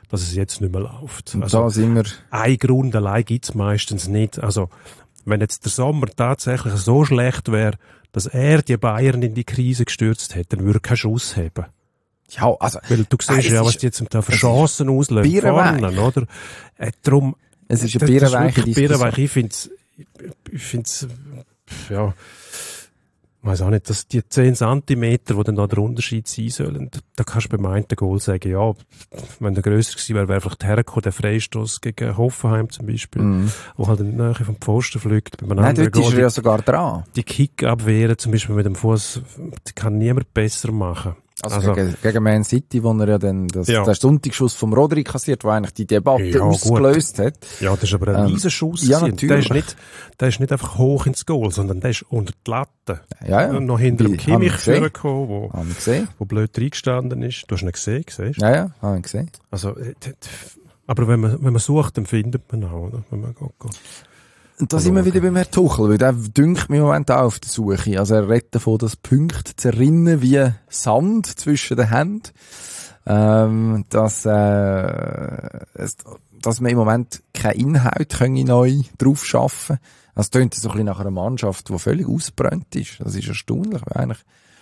dass es jetzt nicht mehr läuft. Und Also, da sind wir, ein Grund allein gibt's meistens nicht. Also, wenn jetzt der Sommer tatsächlich so schlecht wäre, dass er die Bayern in die Krise gestürzt hätte, dann würde er keinen Schuss haben. ja, also, Weil du siehst es ja, ist- was die jetzt da für Chancen auslösen. Birrenweich. Vorne, oder? Äh, drum, es ist das- eine das ist birrenweiche wirklich Diskussion. birrenweich. Ich find's, ich find's, ja, ich weiss auch nicht, dass die zehn Zentimeter, wo dann da der Unterschied sein sollen, da, da kannst du beim einen Goal sagen, ja, wenn der grösser gewesen wäre, wäre vielleicht hergekommen, der Freistoß gegen Hoffenheim zum Beispiel, Mhm. wo halt in die Nähe vom Pfosten fliegt. Bei einem Nein, anderen dort ist Goal, er ja sogar dran. die Kick-Abwehren zum Beispiel mit dem Fuß, die kann niemand besser machen. Also, Also- gegen, gegen Man City, wo er ja dann das, Ja. den Sonntagsschuss vom Rodri kassiert, der eigentlich die Debatte Ja, ausgelöst hat. Ja, das ist aber ein Ähm, Riesenschuss. ja, gewesen. Der natürlich. ist nicht, der ist nicht einfach hoch ins Goal, sondern der ist unter die Latte. Ja, ja. Und noch hinter dem Wie- hab Kimmich ich gesehen. vorgekommen, wo, Haben wir gesehen? wo blöd reingestanden ist. Du hast ihn gesehen, siehst du? Ja, ja, haben wir gesehen. Also, äh, d- d- aber wenn man, wenn man sucht, dann findet man auch, oder? Wenn man geht, geht. Und da sind wir wieder beim Herrn Tuchel, weil der dünkt mich im Moment auch auf der Suche. Also er redet davon, dass Punkte zerrinnen wie Sand zwischen den Händen. Ähm, dass, äh, es, dass man im Moment keinen Inhalt können neu drauf schaffen. Das tönt so ein bisschen nach einer Mannschaft, die völlig ausgebrannt ist. Das ist erstaunlich, weil eigentlich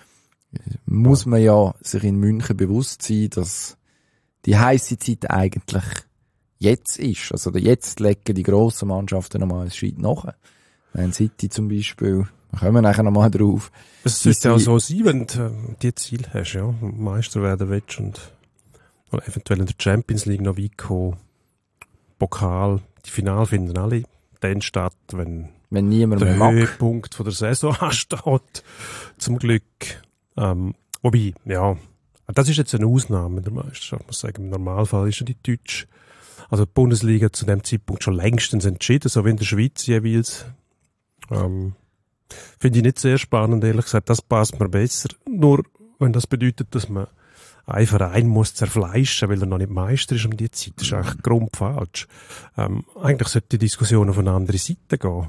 muss man ja sich in München bewusst sein, dass die heisse Zeit eigentlich jetzt ist. Also jetzt legen die grossen Mannschaften nochmal einen Schritt nach. Man City zum Beispiel, da kommen wir nachher nochmal drauf. Es Die sollte ja auch sind- so sein, wenn du äh, die Ziel hast, ja. Meister werden willst und oder eventuell in der Champions League noch weit kommen. Pokal, die Finale finden alle dann statt, wenn Wenn niemand der mehr mag. Höhepunkt von der Saison ansteht. Zum Glück. Ähm, wobei, ja, das ist jetzt eine Ausnahme in der Meisterschaft, muss ich sagen. Im Normalfall ist ja die Deutsche, also die Bundesliga zu dem Zeitpunkt schon längstens entschieden, so wie in der Schweiz jeweils. Ähm, Finde ich nicht sehr spannend, ehrlich gesagt. Das passt mir besser. Nur, wenn das bedeutet, dass man einen Verein muss zerfleischen, weil er noch nicht Meister ist um die Zeit. Das ist eigentlich grundfalsch. Ähm, eigentlich sollte die Diskussion auf eine andere Seite gehen.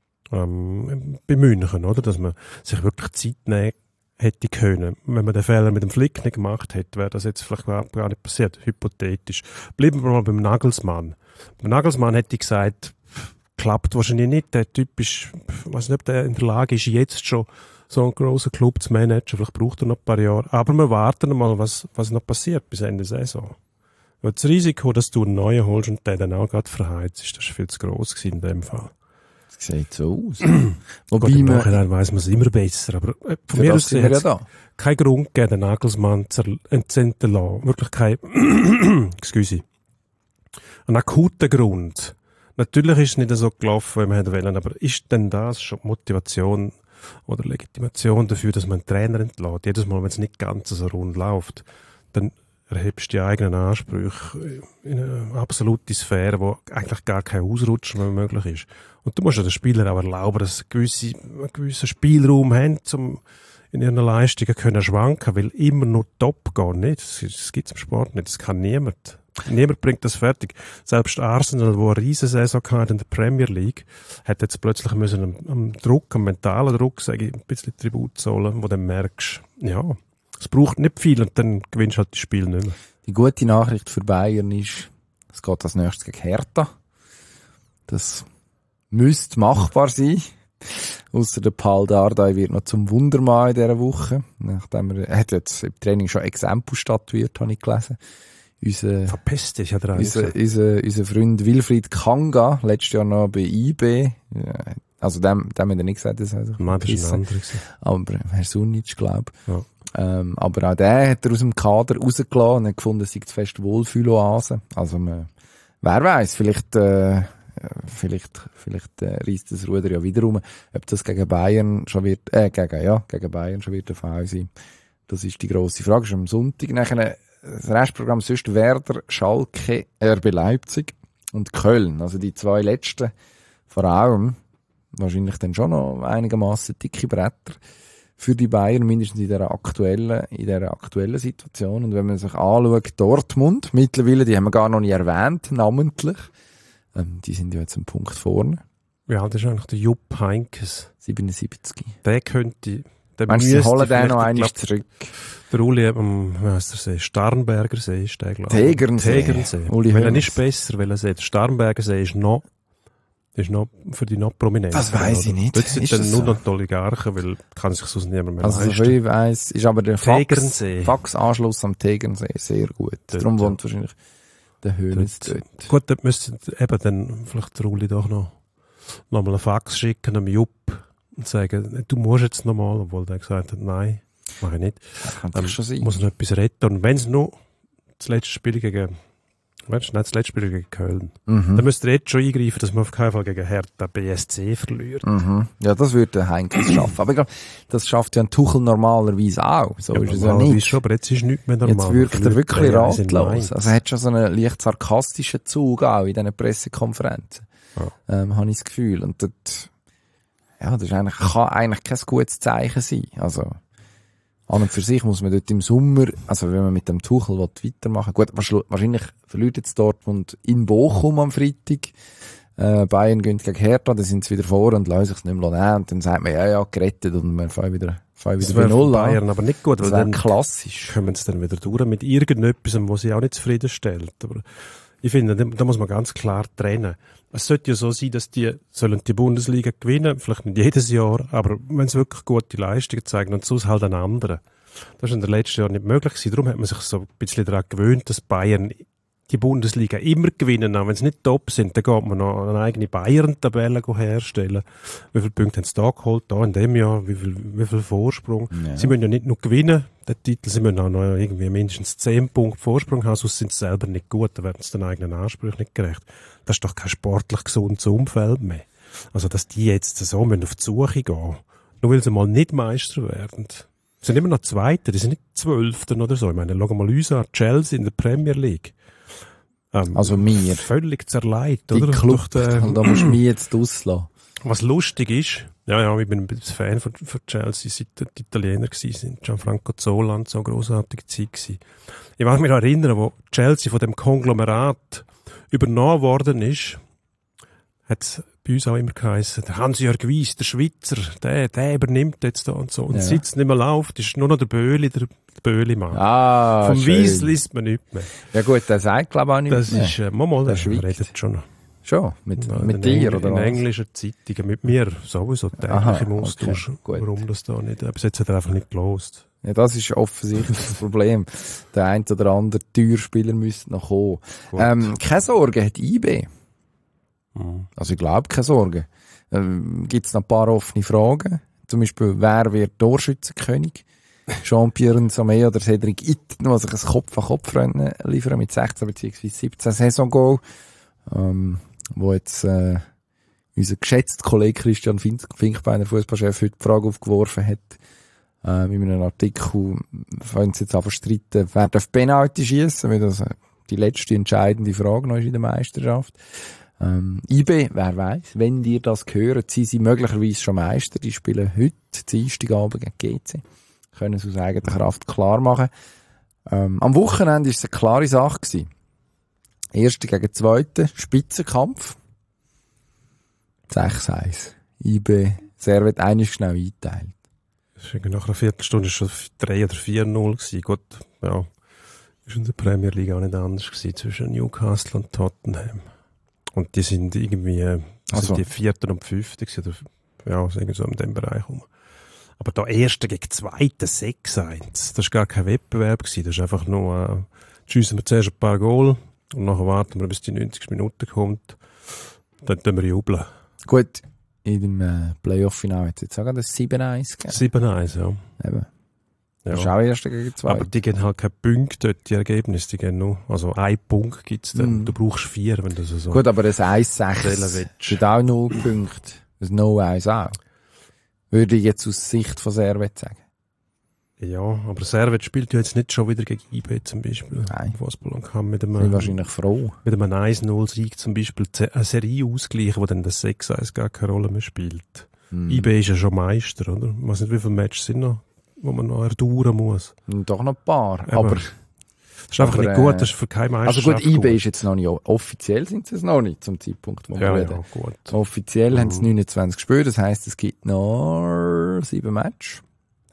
Ähm, bei München, oder? Dass man sich wirklich Zeit nehmen hätte können. Wenn man den Fehler mit dem Flick nicht gemacht hätte, wäre das jetzt vielleicht gar, gar nicht passiert. Hypothetisch. Bleiben wir mal beim Nagelsmann. Beim Nagelsmann hätte ich gesagt, klappt wahrscheinlich nicht. Der Typ ist, ich weiss nicht, ob der in der Lage ist, jetzt schon so einen grossen Club zu managen. Vielleicht braucht er noch ein paar Jahre. Aber wir warten mal, was, was noch passiert bis Ende der Saison. Weil das Risiko, dass du einen neuen holst und der dann auch gerade verheizt ist, das war viel zu gross gewesen in dem Fall. Das sieht so aus. Wobei Wobei Gut, im man, Nachhinein weiss man es immer besser. Aber äh, von für mir das aus sind wir ja gesehen da. kein Grund gegeben, den Nagelsmann zu entzenden lassen. Wirklich kein, excuse, ein akuter Grund. Natürlich ist es nicht so gelaufen, wie man hätte wollen, aber ist denn das schon Motivation oder Legitimation dafür, dass man einen Trainer entlässt? Jedes Mal, wenn es nicht ganz so rund läuft, dann erhebst du die eigenen Ansprüche in eine absolute Sphäre, wo eigentlich gar kein Ausrutschen mehr möglich ist. Und du musst ja den Spielern auch erlauben, dass sie gewisse, einen gewissen Spielraum haben, um in ihren Leistungen können schwanken, weil immer nur top gehen nicht. Das, das gibt es im Sport nicht. Das kann niemand. Niemand bringt das fertig. Selbst Arsenal, wo eine riesen Saison hatte in der Premier League, hat jetzt plötzlich müssen am, am Druck, am mentalen Druck, sage ich, ein bisschen Tribut zollen, wo du merkst, ja, es braucht nicht viel und dann gewinnst du halt das Spiel nicht mehr. Die gute Nachricht für Bayern ist, es geht als nächstes gegen Hertha. Das müsste machbar sein. Ausser der Paul Dardai wird noch zum Wundermann in dieser Woche. Nachdem er, er hat jetzt im Training schon Exempel statuiert, habe ich gelesen. Unser, Verpest ist ja der unser, unser, unser Freund Wilfried Kanga, letztes Jahr noch bei I B. Ja, also dem, dem hat er nicht gesagt, das heißt, Nein, das ist ein anderer gewesen. aber Herr Sunic, glaube ich. Ja. Ähm, aber auch der hat er aus dem Kader rausgelassen und hat gefunden, es sei zu fest Wohlfühloase. Also man, wer weiß, vielleicht, äh, vielleicht, vielleicht äh, reißt das Ruder ja wieder rum. Ob das gegen Bayern schon wird, äh, gegen, ja, gegen Bayern schon wird der Fall sein. Das ist die grosse Frage. Das ist am Sonntag. Nachher das Restprogramm sonst Werder, Schalke, R B Leipzig und Köln. Also die zwei letzten vor allem wahrscheinlich dann schon noch einigermaßen dicke Bretter für die Bayern, mindestens in dieser aktuellen, in dieser aktuellen Situation. Und wenn man sich anschaut, Dortmund, mittlerweile, die haben wir gar noch nicht erwähnt, namentlich, ähm, die sind ja jetzt einen Punkt vorne. Wie alt ist eigentlich der Jupp Heynckes? siebenundsiebzig. Der könnte, der Meinst du, sie müsste holen den vielleicht, noch ich einmal glaub, zurück? Der Uli am, wie heisst der See? Starnberger See ist der, glaube ich. Tegernsee. Tegernsee. Uli Weil er Hoeneß. ist besser, weil er sagt, der Starnberger See ist noch, ist noch für die noch prominenter. Das weiss ich nicht. Dort sind Ist dann das nur so? noch die Oligarchen, weil kann sich sonst niemand mehr Also, leisten. soviel ich weiss, ist aber der Fax, Tegernsee. Faxanschluss am Tegernsee sehr gut. Dort, Darum ja. wohnt wahrscheinlich der Hoeneß dort. Gut, dort müsste eben dann vielleicht der Uli doch noch, noch mal einen Fax schicken am Jupp und sagen, du musst jetzt noch mal, obwohl der gesagt hat, nein, mache ich nicht. Das kann Dann doch schon sein. muss noch etwas retten. Und wenn es nur das letzte Spiel gegen, weißt du, nicht das letzte Spiel gegen Köln, Mhm. dann müsst ihr jetzt schon eingreifen, dass man auf keinen Fall gegen Hertha B S C verliert. Mhm. Ja, das würde der Heinkes schaffen. Aber ich glaube, das schafft ja ein Tuchel normalerweise auch. So ist es ja normalerweise nicht. schon, aber jetzt ist nichts mehr normal. Jetzt wirkt er Verliert wirklich drei eins in ratlos. Mainz. Also er hat schon so einen leicht sarkastischen Zug auch in diesen Pressekonferenzen. Ja. Ähm, habe ich das Gefühl. Und dort, ja, das ist eigentlich, kann eigentlich kein gutes Zeichen sein. Also, an und für sich muss man dort im Sommer, also wenn man mit dem Tuchel will, weitermachen will, gut, wahrscheinlich verliert jetzt Dortmund in Bochum am Freitag. Äh, Bayern gehen gegen Hertha, dann sind sie wieder vor und lassen sich nicht mehr nehmen. Und dann sagt man, ja, ja, gerettet und wir fahren wieder, fahren Das wieder bei wäre Null für an. Bayern aber nicht gut, Das weil wäre dann klassisch. kommen sie dann wieder durch mit irgendetwas, wo sie auch nicht zufriedenstellt. Aber ich finde, da da muss man ganz klar trennen. Es sollte ja so sein, dass die, sollen die Bundesliga gewinnen, vielleicht nicht jedes Jahr, aber wenn sie wirklich gute Leistungen zeigen und sonst halt einen anderen. Das ist in den letzten Jahren nicht möglich gewesen. Darum hat man sich so ein bisschen daran gewöhnt, dass Bayern die Bundesliga immer gewinnen. Auch wenn sie nicht top sind, dann geht man noch eine eigene Bayern-Tabelle herstellen. Wie viele Punkte haben sie da geholt, da in dem Jahr? Wie viel, wie viel Vorsprung? Ja. Sie müssen ja nicht nur gewinnen, den Titel, sie müssen auch noch irgendwie mindestens zehn Punkte Vorsprung haben, sonst sind sie selber nicht gut, dann werden sie den eigenen Ansprüchen nicht gerecht. Das ist doch kein sportlich gesundes Umfeld mehr. Also, dass die jetzt so müssen auf die Suche gehen, nur weil sie mal nicht Meister werden. Sie sind immer noch Zweite, die sind nicht Zwölften oder so. Ich meine, schau mal uns an, Chelsea in der Premier League. Ähm, Also mir. Völlig zerleidet, Die oder? Club, Durch den- und da musst du mich jetzt auslassen. Was lustig ist, ja, ja, ich bin ein bisschen Fan von, von Chelsea, seit die Italiener gewesen sind. Gianfranco Zola und so eine grossartige Zeit gewesen. Ich mag mich noch erinnern, wo Chelsea von dem Konglomerat übernommen worden ist, hat es bei uns auch immer geheißen, der Hans-Jörg Weiss, der Schweizer, der, der übernimmt jetzt da und so. Und Ja. seit es nicht mehr läuft, ist nur noch der Böhli, der, der Böhli-Mann. Ah, Vom schön. Weiss liest man nicht mehr. Ja gut, der sagt glaube ich auch nicht Das mehr. ist, äh, mal, mal, Der der schweigt. redet schon noch. Schon, mit, Ja, mit in dir Engl- oder in was? englischen Zeitungen, mit mir sowieso täglich Aha, im Austausch. okay, gut. Warum das da nicht? Aber bis jetzt hat er einfach nicht gelost. Ja, das ist offensichtlich das Problem. Der ein oder andere Teuerspieler müsste noch kommen. Ähm, keine Sorge, hat I B. Mhm. Also ich glaube, keine Sorge. Ähm, Gibt es noch ein paar offene Fragen? Zum Beispiel, wer wird Torschützenkönig? Jean-Pierre Nsame oder Cedric Itten, die sich ein Kopf-an-Kopf-Rennen liefern mit sechzehn bzw. siebzehn Saison-Goal. Ähm, wo jetzt äh, unser geschätzter Kollege Christian Fink- Finkbeiner, Fußballchef, heute die Frage aufgeworfen hat, äh, in einem Artikel, fangen sie jetzt an zu streiten, wer darf Penalty schiessen, weil das äh, die letzte entscheidende Frage noch ist in der Meisterschaft. Ähm, I B, wer weiß, wenn ihr das hört, sind sie möglicherweise schon Meister, die spielen heute, Dienstagabend gegen G C. Können sie aus eigener Kraft klar machen. Ähm, am Wochenende war es eine klare Sache gewesen. Erste gegen Zweite, Spitzenkampf. sechs eins. I B, Servet, einer ist schnell eingeteilt. Das ist irgendwie nach einer Viertelstunde schon drei oder vier null gewesen. Gut, ja. Ist in der Premier League auch nicht anders gewesen zwischen Newcastle und Tottenham. Und die sind irgendwie, äh, also Also. die Vierten und Fünften gewesen, oder, ja, irgendwie so in dem Bereich rum. Aber da Erste gegen Zweite, sechs eins. Das war gar kein Wettbewerb gewesen. Das ist einfach nur, äh, schiessen wir zuerst ein paar Goal und nachher warten wir, bis die neunzig Minuten kommt. Dann tun wir jubeln. Gut, in dem äh, Playoff-Finale hat es jetzt sogar das sieben eins gegeben. sieben eins, ja. Eben. Das ist ja. auch Erste gegen Zweite. Aber die geben halt keine Punkte dort, die Ergebnisse, die geben nur, also ein Punkt gibt's dann. Mm. Du brauchst vier, wenn du so so. Gut, aber ein eins sechs Wählen willst. hat auch null Punkte. Ein null eins auch. Würde ich jetzt aus Sicht von Servet sagen. Ja, aber Servet spielt ja jetzt nicht schon wieder gegen I B zum Beispiel. Nein. Fußball und kann mit Ich bin einem, wahrscheinlich froh. mit einem eins null Sieg zum Beispiel ze- eine Serie ausgleichen, wo dann das sechs eins gar keine Rolle mehr spielt. Hm. I B ist ja schon Meister, oder? Ich weiß nicht, wie viele Matches sind noch, wo man noch erdauern muss. Doch noch ein paar. Eben. Aber, Das ist einfach Aber, nicht gut, äh, das ist für keine also Meisterschaft gut, I B ist jetzt noch nicht, offiziell sind sie es noch nicht, zum Zeitpunkt, wo wir Ja, reden. ja, gut. Offiziell haben sie Mhm. neunundzwanzig gespielt, das heisst, es gibt noch sieben Matches.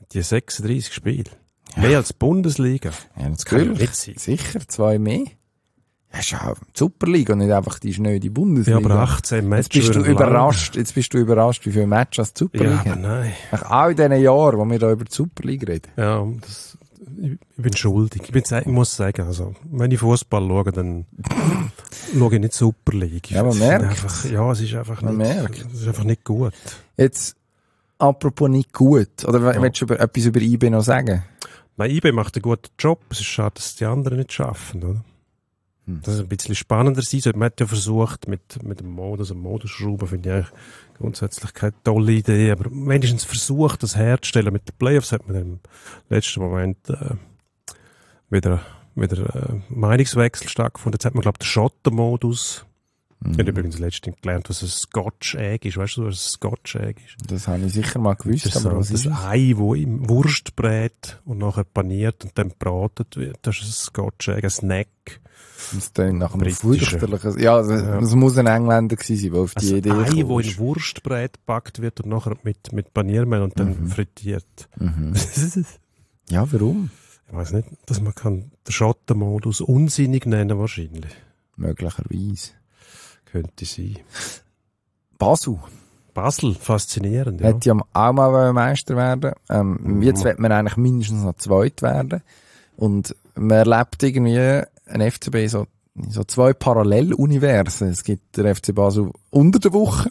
Die sechsunddreissig Spiele. Ja. Mehr als Bundesliga. Ja, das Kann kann nicht sein. Sicher, zwei mehr. Ja, ist ja die Superliga, nicht einfach die schnöde Bundesliga. Ja, aber achtzehn Matches. Jetzt bist du überrascht, jetzt bist du überrascht, wie viele Matches die Superliga Ja, aber hat. nein. Auch in diesen Jahren, wo wir da über die Superliga reden. Ja, das, ich, ich bin schuldig. Ich, bin, ich muss sagen, also, wenn ich Fußball schaue, dann schaue ich nicht Superliga. Ja, man Es merkt. ist einfach, ja, es ist einfach Man nicht, merkt. es ist einfach nicht gut. Jetzt, apropos nicht gut, oder Ja. willst du über, etwas über I B noch sagen? Nein, I B macht einen guten Job. Es ist schade, dass die anderen nicht schaffen, oder? Hm. Das ist ein bisschen spannender sein sollte. Man hat ja versucht, mit, mit dem Modus, dem Modusschrauben, finde ich eigentlich grundsätzlich keine tolle Idee, aber wenigstens versucht, das herzustellen. Mit den Playoffs hat man im letzten Moment äh, wieder, wieder äh, Meinungswechsel stattgefunden. Jetzt hat man, glaube ich, den Schottenmodus. Mhm. Ich habe übrigens letztens gelernt, was ein Scotch Egg ist. Weißt du, was ein Scotch Egg ist? Das habe ich sicher mal gewusst, Das ist aber so, was das ist es? Ei, das im Wurst brät und nachher paniert und dann bratet wird. Das ist ein Scotch Egg, ein Snack. Das klingt nach einem Britische. fürchterlichen... Ja, das, Ja. das muss ein Engländer gewesen sein, der auf die Ein Idee Ei, das gekommen in ist. Wurstbrät gepackt wird und nachher mit, mit Paniermehl und dann Mhm. frittiert. Mhm. Ja, warum? Ich weiß nicht, dass man kann den Schottenmodus unsinnig nennen wahrscheinlich. Möglicherweise. Könnte sein. Basel Basel, faszinierend, ja. hätte ja auch mal Meister werden. Ähm, Mhm. Jetzt wird man eigentlich mindestens noch Zweit werden. Und man erlebt irgendwie ein F C B so, so zwei Paralleluniversen. Es gibt der F C Basel unter der Woche.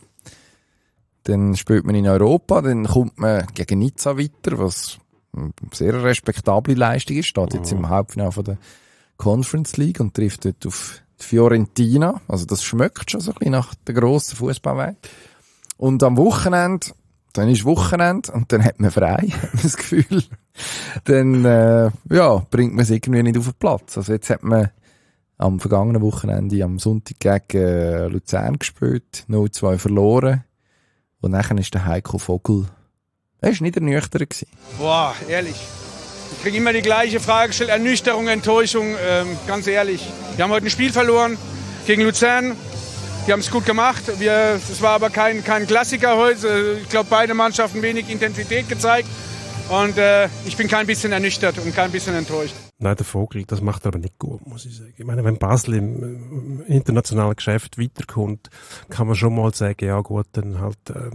Dann spielt man in Europa. Dann kommt man gegen Nizza weiter, was eine sehr respektable Leistung ist. Steht jetzt im Halbfinale von der Conference League und trifft dort auf die Fiorentina. Also das schmeckt schon so ein bisschen nach der grossen Fußballwelt. Und am Wochenende, dann ist Wochenende und dann hat man frei, hat man das Gefühl. Dann, äh, ja, bringt man es irgendwie nicht auf den Platz. Also jetzt hat man am vergangenen Wochenende, am Sonntag gegen äh, Luzern gespielt, null zwei verloren. Und nachher ist der Heiko Vogel, er war nicht ernüchtert gewesen. Boah, ehrlich. Ich kriege immer die gleiche Frage gestellt. Ernüchterung, Enttäuschung, ähm, ganz ehrlich. Wir haben heute ein Spiel verloren gegen Luzern. Die haben es gut gemacht. Wir, es war aber kein, kein Klassiker heute. Ich glaube, beide Mannschaften wenig Intensität gezeigt. Und äh, ich bin kein bisschen ernüchtert und kein bisschen enttäuscht. Nein, der Vogel, das macht er aber nicht gut, muss ich sagen. Ich meine, wenn Basel im, im internationalen Geschäft weiterkommt, kann man schon mal sagen, ja gut, dann halt äh,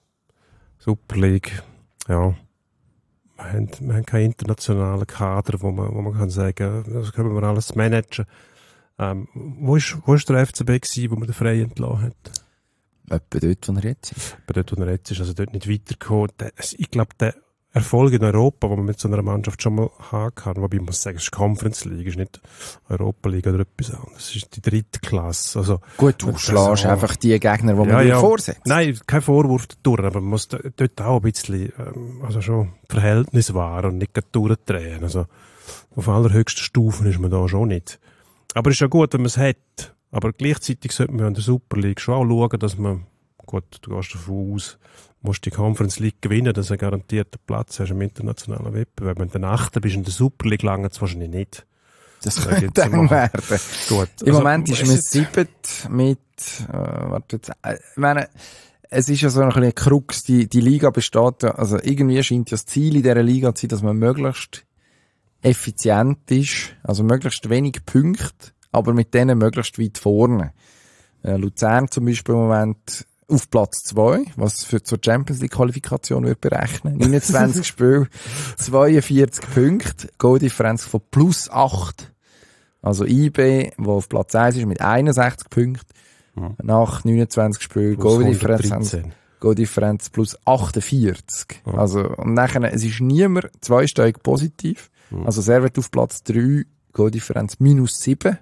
Super League, ja. Wir haben, wir haben keinen internationalen Kader, wo man, wo man kann sagen, das können wir alles managen. Ähm, wo ist, wo ist der F C B gewesen, wo man den frei entlassen hat? Etwa dort, wo er jetzt ist. Bei dort, wo er jetzt ist, also dort nicht weitergekommen. Der, ich glaube, der Erfolg in Europa, den man mit so einer Mannschaft schon mal haben kann, wobei ich muss sagen, es ist Conference League, es ist nicht Europa League oder etwas anderes. Es ist die dritte Klasse. Also, Gut, du das schlägst auch- einfach die Gegner, die man Ja, dir ja. vorsetzt. Nein, kein Vorwurf durch, aber man muss d- dort auch ein bisschen, ähm, also schon Verhältnis wahren und nicht gleich durchdrehen. Also, auf allerhöchsten Stufen ist man da schon nicht. Aber es ist ja gut, wenn man es hat. Aber gleichzeitig sollte man in der Super League schon auch schauen, dass man, gut, du gehst davon aus, musst die Conference League gewinnen, dass du einen garantierten Platz hast im internationalen Wettbewerb. Wenn du der Achte bist in der Super League, lange es wahrscheinlich nicht. Das Sag könnte jetzt dann mal. werden. Gut. Im also, Moment ist es man siebent mit, äh, warte jetzt, äh, ich meine, es ist ja so ein bisschen ein Krux, die, die Liga besteht ja, also irgendwie scheint ja das Ziel in dieser Liga zu sein, dass man möglichst effizient ist, also möglichst wenig Punkte, aber mit denen möglichst weit vorne. Äh, Luzern zum Beispiel im Moment auf Platz zwei, was für zur Champions League Qualifikation wird berechnen. neunundzwanzig Spiele, zweiundvierzig Punkte, Goaldifferenz von plus acht. Also I B, wo auf Platz eins ist mit einundsechzig Punkten, Mhm. nach neunundzwanzig Spielen, Plus Goaldifferenz, hundertdreizehn. Goaldifferenz plus achtundvierzig. Ja. Also, und nachher, es ist niemand zweistellig positiv. Mhm. Also Servet auf Platz drei, Goaldifferenz minus sieben.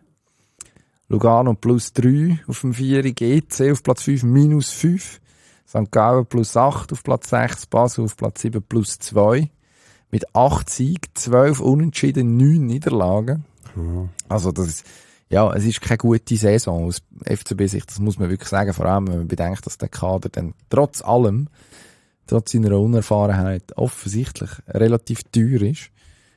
Lugano plus drei auf dem vier, G C auf Platz fünf minus fünf. Sankt Gallen plus acht auf Platz sechs, Basel auf Platz sieben plus zwei. Mit acht Siegen, zwölf Unentschieden, neun Niederlagen. Mhm. Also das ist, ja, es ist keine gute Saison aus F C B-Sicht, das muss man wirklich sagen, vor allem wenn man bedenkt, dass der Kader dann trotz allem, trotz seiner Unerfahrenheit offensichtlich relativ teuer ist.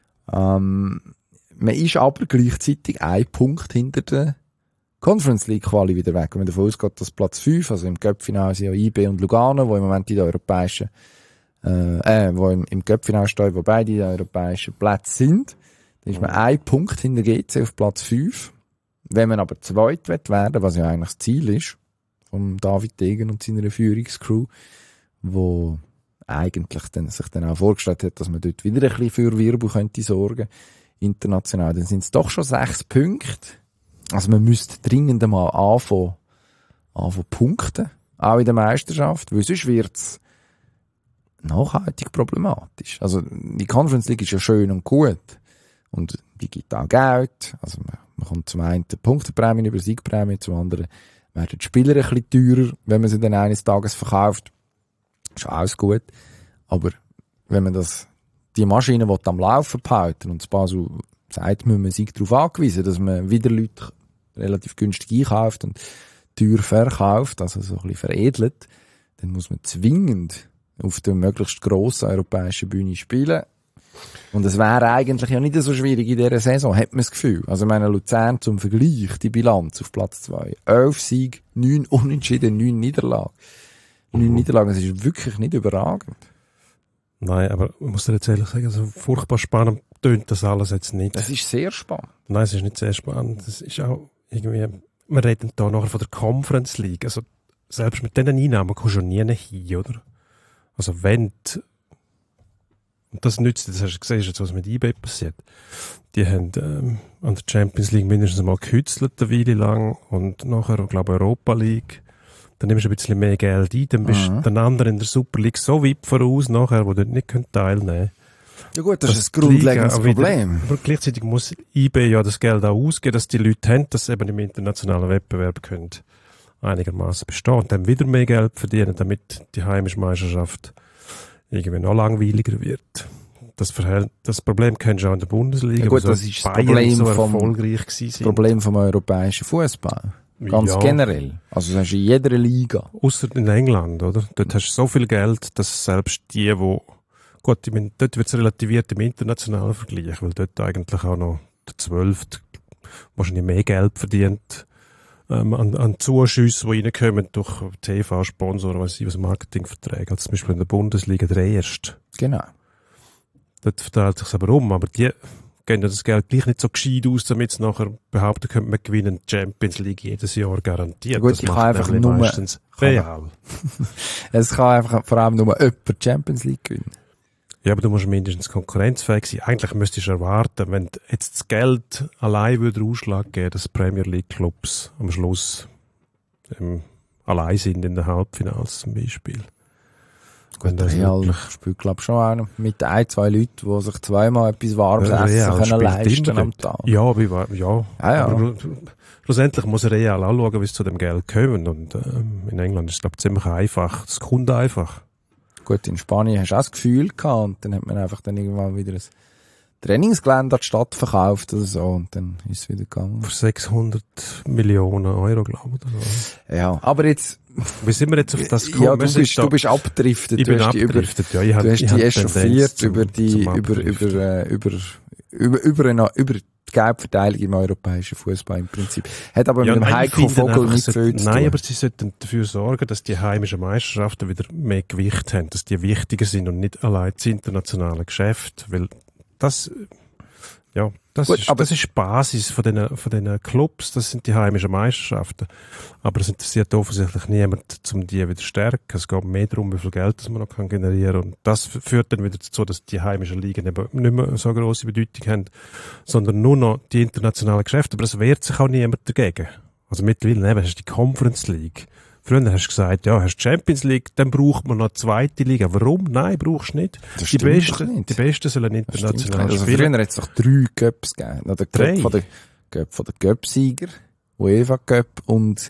Ähm, man ist aber gleichzeitig ein Punkt hinter der Conference League Quali wieder weg. Wenn man davon ausgeht, dass Platz fünf, also im Cup-Finale sind ja I B und Lugano, die im Moment in der europäischen äh, äh, wo im, im Cup-Finale stehen, wo beide die europäischen Plätze sind. Dann ist man mhm. ein Punkt hinter G C auf Platz fünf. Wenn man aber zweit werden will, was ja eigentlich das Ziel ist, vom David Degen und seiner Führungscrew, wo eigentlich dann, sich dann auch vorgestellt hat, dass man dort wieder ein bisschen für Wirbel könnte sorgen, international, dann sind es doch schon sechs Punkte. Also man müsste dringend einmal anfangen, anfangen punkten, auch in der Meisterschaft, weil sonst wird es nachhaltig problematisch. Also die Conference League ist ja schön und gut und die gibt auch Geld, also man, man kommt zum einen Punkteprämien über Siegprämien, zum anderen werden die Spieler ein bisschen teurer, wenn man sie dann eines Tages verkauft. Ist alles gut. Aber wenn man das, die Maschine will am Laufen behalten und das Basel sagt, müssen wir sich darauf angewiesen, dass man wieder Leute relativ günstig einkauft und teuer verkauft, also so ein bisschen veredelt, dann muss man zwingend auf der möglichst grossen europäischen Bühne spielen. Und es wäre eigentlich ja nicht so schwierig in dieser Saison, hat man das Gefühl. Also ich meine, Luzern zum Vergleich, die Bilanz auf Platz zwei. Elf Siege, neun Unentschieden, neun Niederlagen. Neun Niederlagen, das ist wirklich nicht überragend. Nein, aber ich muss dir jetzt ehrlich sagen, so furchtbar spannend tönt das alles jetzt nicht. Das ist sehr spannend. Nein, es ist nicht sehr spannend. Das ist auch irgendwie, wir reden da nachher von der Conference League. Also selbst mit diesen Einnahmen kommst du schon nie hin, oder? Also wenn die, und das nützt, das hast du gesehen, jetzt, was mit I B passiert. Die haben ähm, an der Champions League mindestens mal gehützelt eine Weile lang und nachher, glaube ich, Europa League. Dann nimmst du ein bisschen mehr Geld ein, dann bist mhm. den anderen in der Super League so weit voraus nachher, wo du nicht teilnehmen können. Ja gut, das, das ist ein grundlegendes Problem. Wieder, aber gleichzeitig muss I B ja das Geld auch ausgeben, dass die Leute haben, dass sie eben im internationalen Wettbewerb können einigermaßen bestehen und dann wieder mehr Geld verdienen, damit die heimische Meisterschaft irgendwie noch langweiliger wird. Das, Verhält- das Problem kennst du auch in der Bundesliga, ja gut, das ist das Problem so vom, erfolgreich gewesen Problem vom europäischen Fußball. Ganz ja. generell. Also das hast du in jeder Liga. Ausser in England, oder? Dort hast du so viel Geld, dass selbst die, wo gut, ich meine, dort wird es relativiert im internationalen Vergleich, weil dort eigentlich auch noch der Zwölfte wahrscheinlich mehr Geld verdient ähm, an, an Zuschüssen, die reinkommen durch T V-Sponsoren, was ich, was Marketingverträge, als zum Beispiel in der Bundesliga der Erste. Genau. Dort verteilt sich aber um, aber die geben das Geld gleich nicht so gescheit aus, damit sie nachher behaupten können, wir gewinnen die Champions League jedes Jahr garantiert. Ja gut, das ich kann einfach nur meistens Real. Es kann einfach vor allem nur jemand die Champions League gewinnen. Ja, aber du musst mindestens konkurrenzfähig sein. Eigentlich müsstest du erwarten, wenn jetzt das Geld allein würde Ausschlag geben, dass Premier League Clubs am Schluss ähm, allein sind in den Halbfinals zum Beispiel. Gut, der Real spielt, glaube ich, schon auch mit ein, zwei Leuten, die sich zweimal etwas Warmes ja, essen können leisten am Tag. Ja, aber, ja. Ah, ja. Aber schlussendlich muss Real auch schauen, wie es zu dem Geld kommt. Und ähm, in England ist es, glaube ich, ziemlich einfach. Es kommt einfach. Gut, in Spanien hast du auch das Gefühl gehabt und dann hat man einfach dann irgendwann wieder ein Trainingsgelände an die Stadt verkauft oder so und dann ist es wieder gegangen. Für sechshundert Millionen Euro, glaube ich. Oder so. Ja, aber jetzt... Wie sind wir jetzt auf das gekommen? Ja, du bist, du bist abgedriftet. Ich du bin hast abgedriftet, über, ja. Ich du hast ich dich echauffiert über die, über, über, äh, über, über, über, eine, über die Geldverteilung im europäischen Fußball im Prinzip. Hat aber ja, mit dem Heiko Vogel nicht viel zu tun. Nein, aber sie sollten dafür sorgen, dass die heimischen Meisterschaften wieder mehr Gewicht haben, dass die wichtiger sind und nicht allein das internationale Geschäft, weil das, ja, das, Gut, ist, aber das ist die Basis von den, von den Clubs, das sind die heimischen Meisterschaften. Aber es interessiert offensichtlich niemand, um die wieder zu stärken. Es geht mehr darum, wie viel Geld das man noch kann generieren kann. Und das führt dann wieder dazu, dass die heimischen Ligen eben nicht mehr so grosse Bedeutung haben, sondern nur noch die internationalen Geschäfte. Aber es wehrt sich auch niemand dagegen. Also mittlerweile eben, hast du die Conference League. Früher hast du gesagt, ja, hast Champions League, dann braucht man noch zweite Liga. Warum? Nein, brauchst du nicht. Das die Besten, die Besten sollen international also spielen. Früher hat es doch drei Cups gegeben. Der Cup von der, Cup von der Cup-Sieger, UEFA Cup und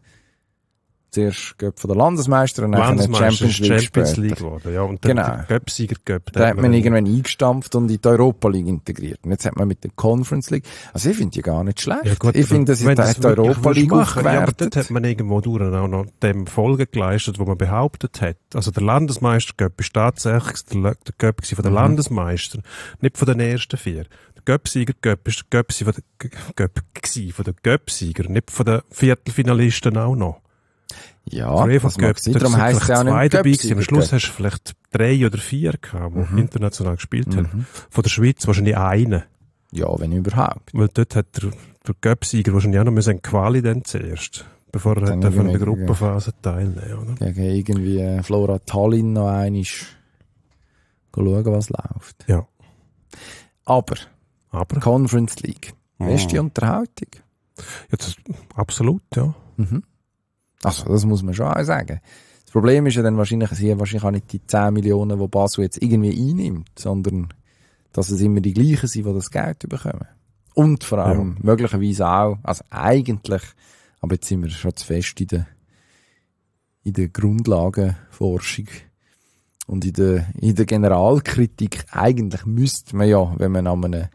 zuerst Cup von der Landesmeister und dann Champions League Champions League geworden, ja. Und dann genau. der Cup-Sieger Cup. Da hat man irgendwann eingestampft und in die Europa League integriert. Und jetzt hat man mit der Conference League, also ich finde die gar nicht schlecht. Ja, gut, ich finde, dass das die Europa League aufgewertet. Ja, aber dort hat man irgendwo durch auch noch dem Folge geleistet, wo man behauptet hat. Also der Landesmeister Cup ist tatsächlich der, der Cup von den mhm. Landesmeistern, nicht von den ersten vier. Der Cup-Sieger Cup ist der Cup von den Cup von den Cup-Sieger, nicht von den Viertelfinalisten auch noch. Ja, das mag sein. Darum heisst es ja auch nicht dabei gewesen. Am Schluss hast du vielleicht drei oder vier gehabt, die Mhm. international gespielt haben. Mhm. Von der Schweiz wahrscheinlich einen. Ja, wenn überhaupt. Weil dort hat der, der Göpsieger wahrscheinlich auch noch müssen Quali dann zuerst, bevor er Dann hat an der irgendwie, Gruppenphase teilnehmen, oder? Gegen irgendwie äh, Flora Tallinn noch einmal schauen, was läuft. Ja. Aber Aber, Conference League, beste Mhm. Unterhaltung. ja, das, absolut, ja. Mhm. Also, das muss man schon auch sagen. Das Problem ist ja dann wahrscheinlich, sie haben wahrscheinlich auch nicht die zehn Millionen, die Basel jetzt irgendwie einnimmt, sondern dass es immer die gleichen sind, die das Geld bekommen. Und vor allem Ja. möglicherweise auch, also eigentlich, aber jetzt sind wir schon zu fest in der, in der Grundlagenforschung und in der, in der Generalkritik. Eigentlich müsste man ja, wenn man an einem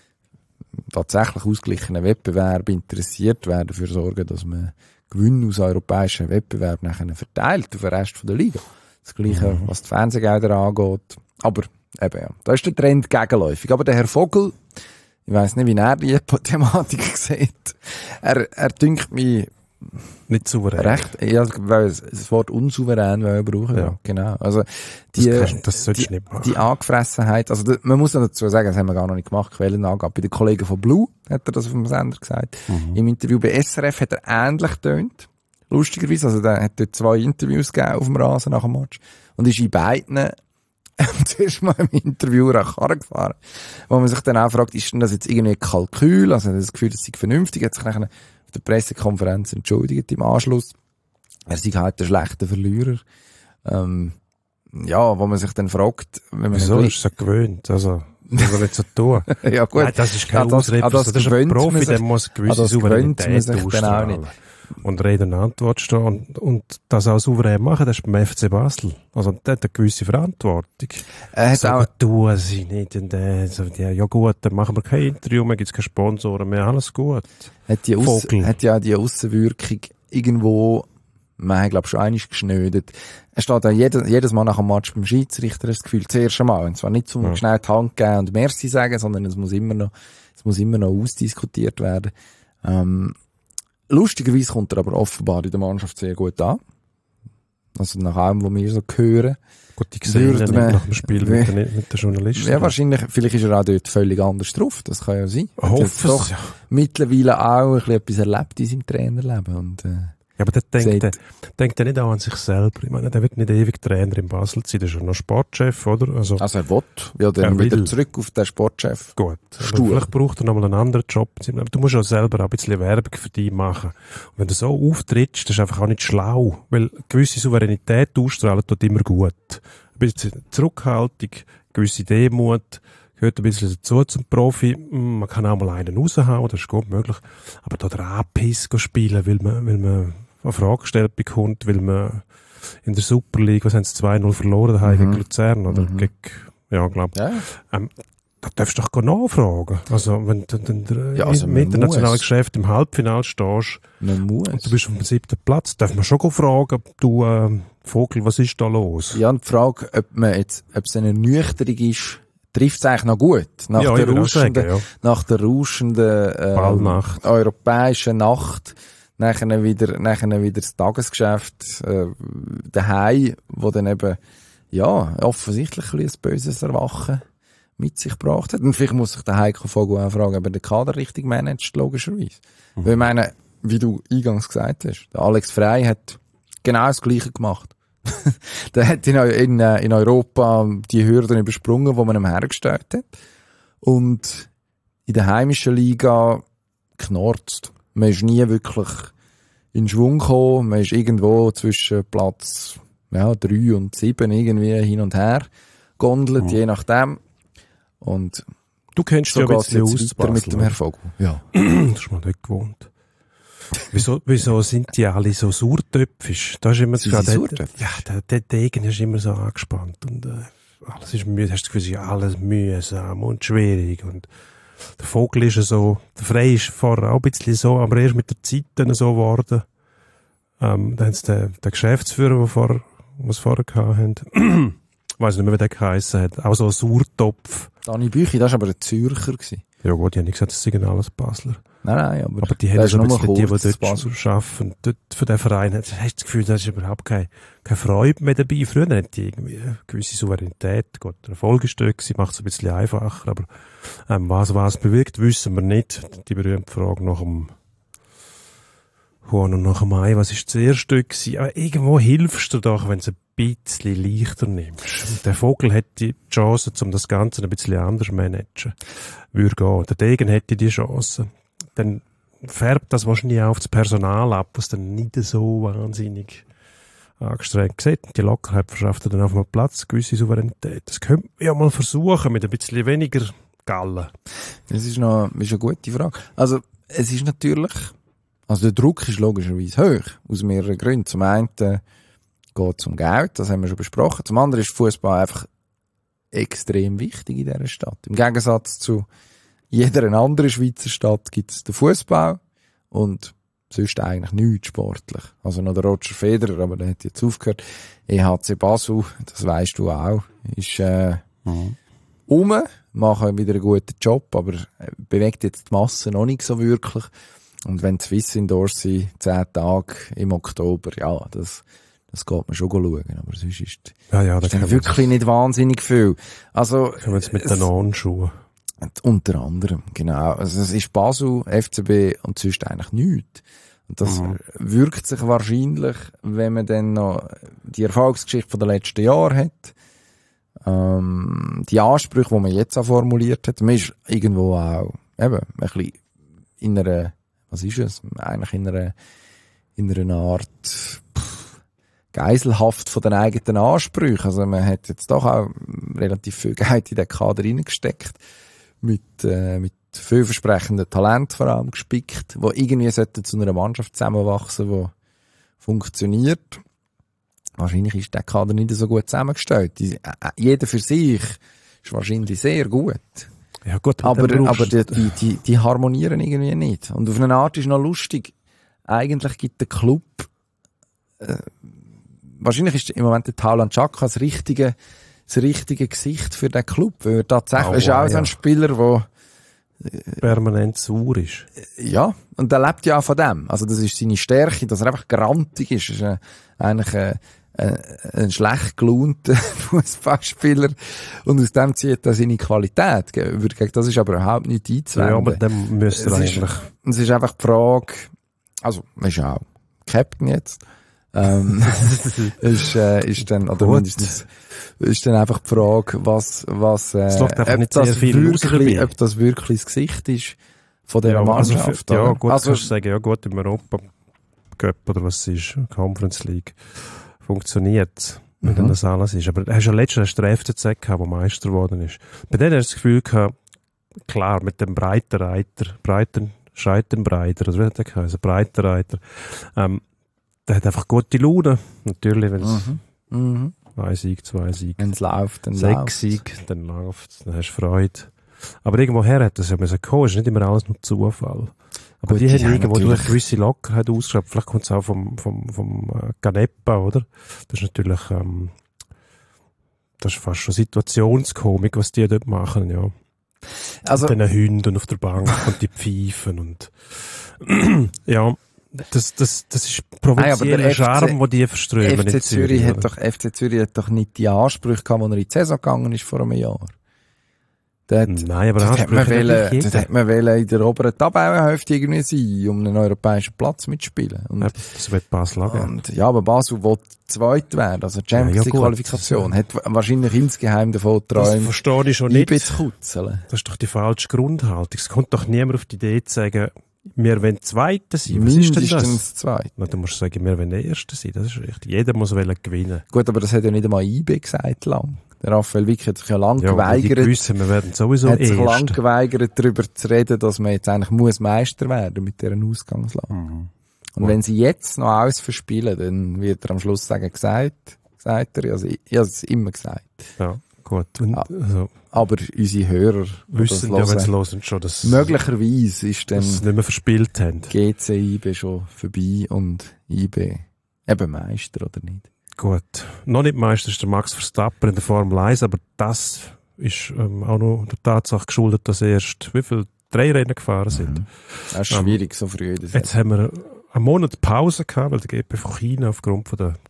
tatsächlich ausgeglichenen Wettbewerb interessiert wäre, dafür sorgen, dass man Gewinn aus europäischen Wettbewerb nachher verteilt auf den Rest der Liga. Das Gleiche, Mhm. was die Fernsehgelder angeht. Aber eben, ja, da ist der Trend gegenläufig. Aber der Herr Vogel, ich weiss nicht, wie er die Thematik sieht. Er, er dünkt mich Nicht souverän. recht, ja, weil das Wort unsouverän weil brauchen, ja. Ja. Genau. Also, die, das, kannst, das solltest die, du nicht machen. die Angefressenheit, also da, man muss ja dazu sagen, das haben wir gar noch nicht gemacht, Quellenangabe. Bei den Kollegen von Blue hat er das auf dem Sender gesagt. Mhm. Im Interview bei S R F hat er ähnlich getönt. Lustigerweise, also der hat dort zwei Interviews gegeben auf dem Rasen nach dem Match. Und ist in beiden zuerst mal im Interview nach Karren gefahren. Wo man sich dann auch fragt, ist denn das jetzt irgendwie ein Kalkül? Also hat er das Gefühl, das sei vernünftig? Hat sich nachher auf der Pressekonferenz entschuldigt im Anschluss. Er sei halt der schlechte Verlierer. Ähm, ja, wo man sich dann fragt, wenn man Wieso? ein Das ist so gewöhnt. Also, das soll nicht so tun. ja, gut. Nein, das ist kein An das- Ausrede. an das Das ist ein gewöhnt man Profi, sich- der muss eine an gewisse das gewöhnt man Souveränität sich dann auch ausstrahlen. nicht. Und Rede und Antwort stehen. Und, und das auch souverän machen, das ist beim F C Basel. Also, der hat eine gewisse Verantwortung. Er hat So auch, tun sie nicht. Und, äh, so, ja, ja gut, dann machen wir kein Interview mehr, gibt's keine Sponsoren mehr, alles gut. hat die Auss, Vogel. hat ja die Aussenwirkung irgendwo, man hat, glaub schon einmal geschnödet. Er steht auch jedes, jedes Mal nach dem Match beim Schiedsrichter, das Gefühl, das erste Mal. Und zwar nicht zum Ja. schnell die Hand geben und Merci sagen, sondern es muss immer noch, es muss immer noch ausdiskutiert werden. Ähm, lustigerweise kommt er aber offenbar in der Mannschaft sehr gut an. Also nach allem, was wir so hören. Gut, ich sehe ihn Würde nicht man- nach dem Spiel mit, den, mit den Journalisten. Ja, wahrscheinlich, vielleicht ist er auch dort völlig anders drauf. Das kann ja sein. Ich Er hat jetzt hoffe doch es, ja. mittlerweile auch ein bisschen etwas erlebt in seinem Trainerleben. Und, äh, Ja, aber der denkt, der, Sagt- denkt er nicht auch an sich selber. Ich meine, der wird nicht ewig Trainer in Basel sein, der ist ja noch Sportchef, oder? Also, Also er will, ja, dann Er wieder will. zurück auf den Sportchef. gut. Aber Stuhl. vielleicht braucht er noch mal einen anderen Job. Aber du musst auch selber auch ein bisschen Werbung für dich machen. Und wenn du so auftrittst, das ist einfach auch nicht schlau. Weil gewisse Souveränität ausstrahlen tut immer gut. Ein bisschen Zurückhaltung, gewisse Demut, gehört ein bisschen dazu zum Profi. Hm, Man kann auch mal einen raushauen, das ist gut möglich. Aber da den Anpiss spielen, weil man, weil man eine Frage gestellt bekommt, weil man in der Super League, was haben sie zwei null verloren, daheim Mhm. gegen Luzern, oder Mhm. gegen, ja, glaub, Ja. ähm, da darfst du doch gar nachfragen. Also, wenn du dann der Ja, also im man internationalen muss. Geschäft im Halbfinale stehst Man muss. und du bist auf dem siebten Platz, darf man schon go fragen, du, ähm, Vogel, was ist da los? Ja, und die Frage, ob man jetzt, ob es eine Ernüchterung ist, trifft es eigentlich noch gut. Nach Ja, der ich würde auch sagen, rauschenden, ja. nach der rauschenden, ähm, Ballnacht. europäischen Nacht, nachher wieder, nachher wieder das Tagesgeschäft, äh, daheim, wo dann eben, ja, offensichtlich ein, bisschen ein böses Erwachen mit sich gebracht hat. Und vielleicht muss sich der Heiko Vogel auch fragen, ob er den Kader richtig managt, logischerweise. Mhm. Weil ich meine, wie du eingangs gesagt hast, der Alex Frey hat genau das Gleiche gemacht. Der hat in, in, in Europa die Hürden übersprungen, die man ihm hergestellt hat. Und in der heimischen Liga knorzt. Man ist nie wirklich in Schwung gekommen. Man ist irgendwo zwischen Platz ja, drei und sieben irgendwie hin und her gondelt, Mhm. je nachdem. Und Du kennst so ja ein geht's bisschen jetzt aus weiter mit Basel, dem Herr Vogel. Ja. oder? Das ist mal dort gewohnt. Wieso, wieso sind die alle so sauertöpfisch? Da ist immer Sind so, sie der, sauertöpfisch? ja, der, der Degen ist immer so angespannt und, äh, alles ist müde, hast du das Gefühl, ja, alles mühsam und schwierig und der Vogel ist ja so, der Frey ist vorher auch ein bisschen so, aber erst mit der Zeit dann so geworden. Ähm, dann haben sie den, den Geschäftsführer, der vorher, was vorher gehabt haben, ich weiss nicht mehr, wie der geheissen hat, auch so ein Sauertopf. Dani Büchi, das war aber ein Zürcher gewesen. Ja gut, ich habe nicht gesagt, das sind alles Basler. Nein, nein, aber, Aber die das haben ist schon ein nur bisschen, die, die kurz, dort Basel. arbeiten, dort für den Verein, hast du das Gefühl, da ist überhaupt keine, keine Freude mehr dabei. Früher hatten die irgendwie eine gewisse Souveränität. Gut, der Erfolg ist dort gewesen, macht es ein bisschen einfacher, aber ähm, was was bewirkt, wissen wir nicht. Die berühmte Frage nach dem Huhn und nach dem Ei, was ist das erste gewesen? Aber irgendwo hilfst du doch, wenn du es ein bisschen leichter nimmst. Und der Vogel hätte die Chance, um das Ganze ein bisschen anders zu managen. Würde gehen. Der Degen hätte die Chance. Dann färbt das wahrscheinlich auch auf das Personal ab, was dann nicht so wahnsinnig angestrengt sieht. Die Lockerheit verschafft dann auf einem Platz gewisse Souveränität. Das könnte man ja mal versuchen, mit ein bisschen weniger Gallen. Das ist noch, ist eine gute Frage. Also, es ist natürlich, also der Druck ist logischerweise hoch, aus mehreren Gründen. Zum einen äh, geht es um Geld, das haben wir schon besprochen. Zum anderen ist Fußball einfach extrem wichtig in dieser Stadt. Im Gegensatz zu jeder anderen Schweizer Stadt gibt es den Fußball und sonst eigentlich nichts sportlich. Also noch der Roger Federer, aber der hat jetzt aufgehört. E H C Basel, das weisst du auch, ist äh, mhm. um, machen wieder einen guten Job, aber bewegt jetzt die Masse noch nicht so wirklich. Und wenn die Swiss Indoors sind, zehn Tage im Oktober, ja, das, das geht man schon schauen. Aber sonst ist, ja, ja, ist dann wirklich nicht wahnsinnig viel. Also, können wir jetzt mit den Anschuhen. Unter anderem, genau. Also es ist Basel, F C B und sonst eigentlich nichts. Und das mhm. wirkt sich wahrscheinlich, wenn man dann noch die Erfolgsgeschichte von den letzten Jahren hat, ähm, die Ansprüche, die man jetzt auch formuliert hat, man ist irgendwo auch eben ein bisschen in einer, was ist es? Eigentlich in einer, in einer Art pff, Geiselhaft von den eigenen Ansprüchen. Also man hat jetzt doch auch relativ viel Geld in den Kader reingesteckt. Mit, äh, mit vielversprechenden Talent vor allem gespickt, wo irgendwie sollte zu einer Mannschaft zusammenwachsen, die funktioniert. Wahrscheinlich ist der Kader nicht so gut zusammengestellt. Die, äh, jeder für sich ist wahrscheinlich sehr gut. Ja, gut, aber aber die, die, die, die harmonieren irgendwie nicht. Und auf eine Art ist noch lustig, eigentlich gibt der Club, äh, wahrscheinlich ist im Moment der Taulant Xhaka das richtige das richtige Gesicht für den Club, weil er tatsächlich oh, ist auch ja. so ein Spieler, der äh, permanent sauer ist. Ja, und er lebt ja auch von dem. Also das ist seine Stärke, dass er einfach grantig ist. Er ist ein, eigentlich ein, ein, ein schlecht gelaunter Fußballspieler und aus dem zieht er seine Qualität. Das ist aber überhaupt nicht einzuwenden. Ja, aber dann müsste er eigentlich... Ist, es ist einfach die Frage, also man ist auch Captain jetzt, ähm, ist, äh, ist dann, oder mindestens, ist dann einfach die Frage, was, was, äh, ob, das wirklich, ob das wirklich das Gesicht ist von dieser ja, Mannschaft. Also für, ja, gut, also, kannst du sagen, ja gut, im Europa Cup oder was es ist, Conference League, funktioniert, wenn mhm. das alles ist. Aber hast du ja letztens den F C Z gehabt, der Meister geworden ist. Bei denen hast du das Gefühl gehabt, klar, mit dem Breitenreiter, Breiten, Scheitenbreiter, oder wie hat der geheißen? Breitenreiter, ähm, der hat einfach gute Laune. Natürlich, wenn es mhm. mhm. ein Sieg, zwei Sieg. Wenn es läuft, dann Sechs läuft Sieg, dann läuft dann hast du Freude. Aber irgendwoher hat das ja müssen kommen. Es ist nicht immer alles nur Zufall. Aber Gut, die, die haben irgendwo durch eine gewisse Lockerheit ausgeschöpft. Vielleicht kommt es auch vom, vom, vom äh, Canepa, oder? Das ist natürlich, ähm, das ist fast schon Situationskomik, was die dort machen, ja. Also, mit den Hunden auf der Bank und die Pfeifen und, ja. Das, das, das ist provozierender Charme, den die verströmen. F C Zürich hat doch, F C Zürich hat doch nicht die Ansprüche gehabt, als er in die Saison gegangen ist vor einem Jahr. Dort, Nein, aber dort hat man wollen, dort hat man wollen in der oberen Tabellenhälfte irgendwie sein, um einen europäischen Platz mitzuspielen. Und, ja, das wird Basel auch. Und, ja, aber Basel will zweit werden, also die Champions League Qualifikation. Ja, hat wahrscheinlich insgeheim davon geträumt, das verstehe ich schon nicht. I B zu kutzeln. Das ist doch die falsche Grundhaltung. Es kommt doch niemand auf die Idee zu sagen, wir wollen Zweiter sein. Was ist denn das? Zweite. Na, du musst sagen, wir wollen Erster sein. Das ist richtig. Jeder muss wollen gewinnen. Gut, aber das hat ja nicht einmal I B gesagt lang. Der Raphael Wick hat sich ja lang ja, geweigert. Die wissen, wir werden sowieso hat sich Erster. lang geweigert, darüber zu reden, dass man jetzt eigentlich muss Meister werden mit dieser Ausgangslage. Mhm. Und ja. wenn sie jetzt noch alles verspielen, dann wird er am Schluss sagen, gesagt, sagt er, also ich, ich habe es immer gesagt. Ja. Gut. Und, ja. also, aber unsere Hörer wissen ja, wenn sie hören, schon, dass möglicherweise ist dann nicht mehr verspielt haben. G C I B schon vorbei und I B eben Meister oder nicht. Gut. Noch nicht Meister ist der Max Verstappen in der Formel eins, aber das ist ähm, auch noch der Tatsache geschuldet, dass erst wie viel drei Rennen gefahren sind. Mhm. Das ist schwierig, um, so früh in der Saison. Jetzt haben wir einen Monat Pause gehabt, weil der G P von China aufgrund von der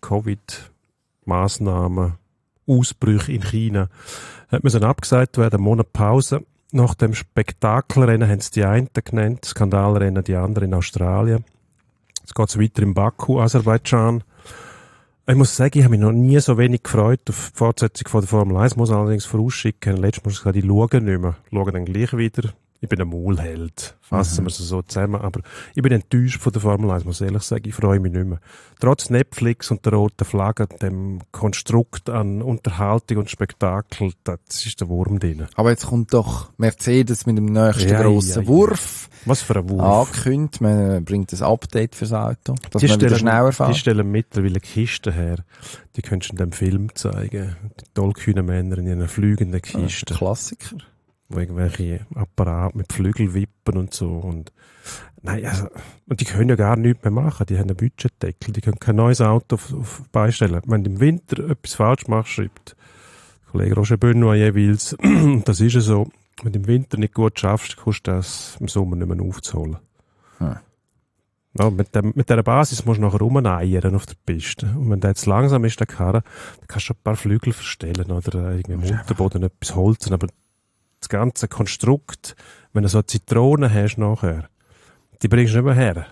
Covid-Massnahmen, Ausbrüche in China, hat müssen abgesagt werden, einen Monat Pause. Nach dem Spektakelrennen haben sie die einen genannt, Skandalrennen die anderen in Australien. Jetzt geht es weiter in Baku, Aserbaidschan. Ich muss sagen, ich habe mich noch nie so wenig gefreut auf die Fortsetzung von der Formel eins. Ich muss allerdings vorausschicken, letztes Mal gesagt, ich schaue nicht mehr. Ich schaue dann gleich wieder. Ich bin ein Maulheld. Fassen mhm. wir es so zusammen. Aber ich bin enttäuscht von der Formel eins, muss ich ehrlich sagen. Ich freue mich nicht mehr. Trotz Netflix und der roten Flagge, dem Konstrukt an Unterhaltung und Spektakel, das ist der Wurm drin. Aber jetzt kommt doch Mercedes mit dem nächsten ja, grossen ja, Wurf. Was für ein Wurf. Angekündigt, man bringt ein Update fürs Auto, dass die man wieder stellen, schneller fährt. Die stellen mittlerweile Kisten her. Die könntest du in dem Film zeigen. Die tollkühnen Männer in einer fliegenden Kiste. Ja, Klassiker. Wo irgendwelche Apparate mit Flügel wippen und so. Und, nein, also, und die können ja gar nichts mehr machen. Die haben einen Budgetdeckel. Die können kein neues Auto auf, auf beistellen. Wenn du im Winter etwas falsch machst, schreibt Kollege Roger Benoit jeweils, das ist ja so, wenn du im Winter nicht gut schaffst, kannst du das im Sommer nicht mehr aufzuholen. Hm. Ja, mit, dem, mit dieser Basis musst du nachher rumeiern auf der Piste. Und wenn der jetzt langsam ist, der Karre, dann kannst du ein paar Flügel verstellen oder irgendwie im Unterboden etwas holzen. Aber das ganze Konstrukt, wenn du so Zitronen hast nachher, die bringst du nicht mehr her.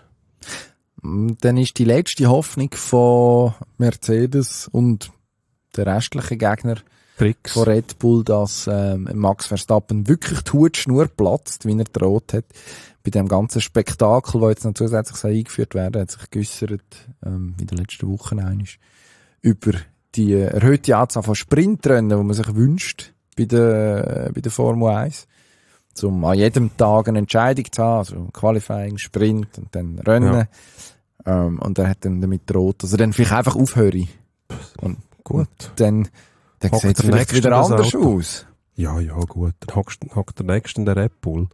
Dann ist die letzte Hoffnung von Mercedes und der restlichen Gegner Tricks. von Red Bull, dass ähm, Max Verstappen wirklich die Hutschnur platzt, wie er droht hat. Bei dem ganzen Spektakel, das jetzt noch zusätzlich eingeführt werden, hat sich geäussert, ähm, in den letzten Wochen eigentlich, über die erhöhte Anzahl von Sprintrennen, die man sich wünscht bei der, bei der Formel eins. Um an jedem Tag eine Entscheidung zu haben, also Qualifying, Sprint und dann Rennen. Ja. Ähm, und er hat dann damit droht, dass er dann vielleicht einfach aufhöre. Und gut. Und dann, dann sieht es vielleicht wieder anders aus. Ja, ja, gut. Dann hockt, hockt der Nächste in der Red Bull.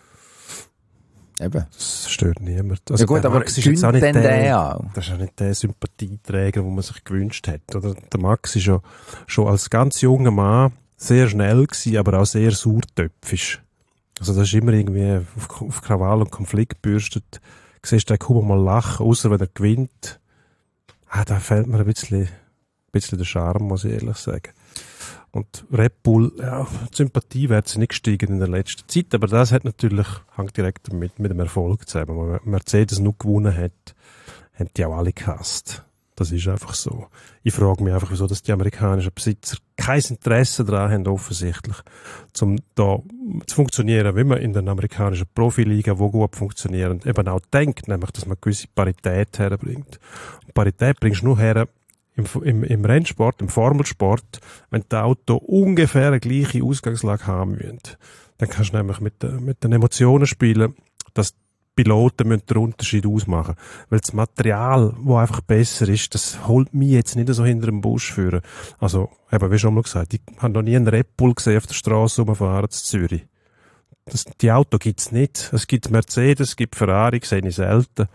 Eben. Das stört niemand. Also ja gut, aber Max ist jetzt auch nicht der, der auch. Das ist auch nicht der Sympathieträger, den man sich gewünscht hat. Oder? Der Max ist ja schon als ganz junger Mann sehr schnell gewesen, aber auch sehr sauertöpfisch. Also das ist immer irgendwie auf, auf Krawall und Konflikt gebürstet. Du siehst den kaum mal lachen, außer wenn er gewinnt. Ah, da fehlt mir ein bisschen, ein bisschen der Charme, muss ich ehrlich sagen. Und Red Bull, ja, die Sympathie wird sie nicht gestiegen in der letzten Zeit, aber das hat natürlich, hängt direkt mit, mit dem Erfolg zusammen. Wenn Mercedes nur gewonnen hat, haben die auch alle gehasst. Das ist einfach so. Ich frage mich einfach, wieso dass die amerikanischen Besitzer kein Interesse daran haben, offensichtlich, um da zu funktionieren, wie man in den amerikanischen Profiliga, wo gut funktionieren, eben auch denkt, nämlich, dass man gewisse Parität herbringt. Und Parität bringst du nur her im, im, im Rennsport, im Formelsport, wenn die Autos ungefähr eine gleiche Ausgangslage haben müssen. Dann kannst du nämlich mit, mit den Emotionen spielen, dass Piloten müssen den Unterschied ausmachen. Weil das Material, das einfach besser ist, das holt mich jetzt nicht so hinter dem Busch führen. Also, eben, wie schon mal gesagt, ich habe noch nie einen Red Bull gesehen auf der Straße rumfahren zu Zürich. Das, die Auto gibt's nicht. Es gibt Mercedes, es gibt Ferrari, sehe ich selten.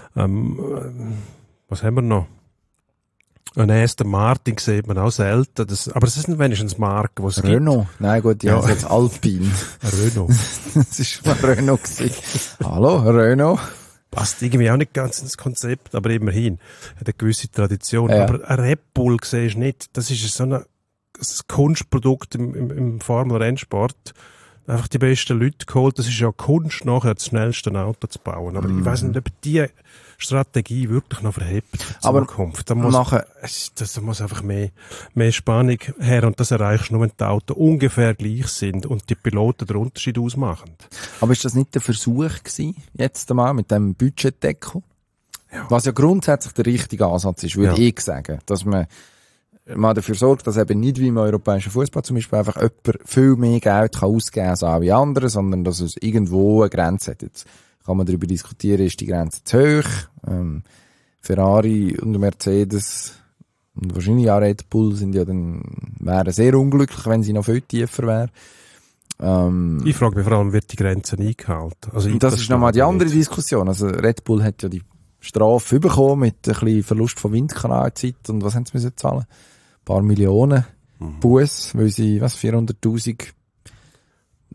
Ähm, was haben wir noch? Ein Aston Martin sieht man auch selten. Das, aber es sind wenigstens Marken, die es gibt. Renault? Nein, gut, die ja. haben jetzt Alpine. Renault. Das war mal Renault gewesen. Hallo, Renault. Passt irgendwie auch nicht ganz ins Konzept, aber immerhin. Hat eine gewisse Tradition. Ja. Aber ein Red Bull siehst du nicht. Das ist so ein, ein Kunstprodukt im, im, im Formel-Rennsport. Einfach die besten Leute geholt. Das ist ja Kunst, nachher das schnellste Auto zu bauen. Aber mm. ich weiss nicht, ob die Strategie wirklich noch verhebt für die aber Zukunft. Da muss, nachher, das muss einfach mehr, mehr Spannung her. Und das erreichst du nur, wenn die Autos ungefähr gleich sind und die Piloten den Unterschied ausmachen. Aber ist das nicht der Versuch gewesen, jetzt einmal, mit dem Budgetdeckel? Ja. Was ja grundsätzlich der richtige Ansatz ist, würde ja. ich sagen. Dass man mal dafür sorgt, dass eben nicht wie im europäischen Fußball zum Beispiel einfach jemand viel mehr Geld kann ausgeben als alle anderen, sondern dass es irgendwo eine Grenze hat. Jetzt kann man darüber diskutieren, ist die Grenze zu hoch. Ähm, Ferrari und Mercedes und wahrscheinlich auch Red Bull sind ja dann, wären sehr unglücklich, wenn sie noch viel tiefer wären. Ähm, ich frage mich vor allem, wird die Grenze eingehalten? Also und das, das ist nochmal die andere nicht. Diskussion. Also Red Bull hat ja die Strafe bekommen mit ein bisschen Verlust von Windkanalzeit und was haben sie müssen zahlen? Ein paar Millionen mhm. Buß, weil sie, was, vierhunderttausend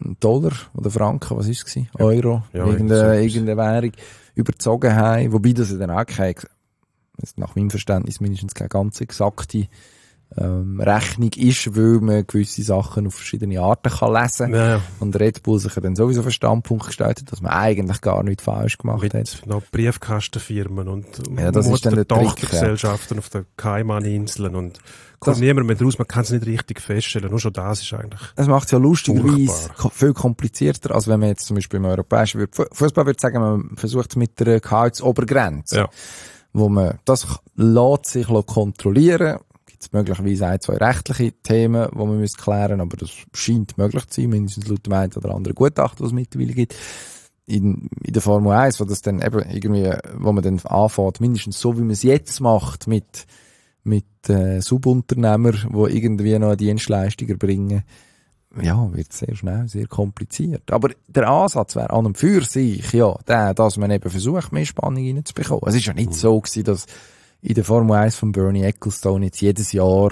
Dollar oder Franken, was ist es gewesen? Euro, Ja, irgendeine, irgend so irgendeine Währung überzogen haben. Wobei das ja dann auch keine, nach meinem Verständnis mindestens keine ganz exakte ähm, Rechnung ist, weil man gewisse Sachen auf verschiedene Arten kann lesen. Ja, ja. Und Red Bull sich ja dann sowieso auf den Standpunkt gestellt hat, dass man eigentlich gar nichts falsch gemacht Mit hat. noch Briefkastenfirmen und Ja, das ist dann der Trick, Tochtergesellschaften auf den Kaimaninseln und kommt Das- niemand mehr raus, man kann es nicht richtig feststellen, nur schon das ist eigentlich Es macht es ja lustigerweise Furchtbar. ko- viel komplizierter, als wenn man jetzt zum Beispiel im europäischen Fu- Fußball würde sagen, man versucht es mit der Gehaltsobergrenze. Ja. Wo man, das k- lässt sich kontrollieren. Gibt es möglicherweise ein, zwei rechtliche Themen, die man muss klären, aber das scheint möglich zu sein, mindestens laut dem einen oder anderen Gutachten, was es mittlerweile gibt. In, in der Formel eins, wo das dann eben irgendwie, wo man dann anfängt, mindestens so, wie man es jetzt macht, mit, mit, äh, Subunternehmer, die irgendwie noch eine Dienstleistung erbringen, ja, wird sehr schnell, sehr kompliziert. Aber der Ansatz wäre an und für sich, ja, der, dass man eben versucht, mehr Spannung reinzubekommen. Es ist ja nicht so gewesen, dass in der Formel eins von Bernie Ecclestone jetzt jedes Jahr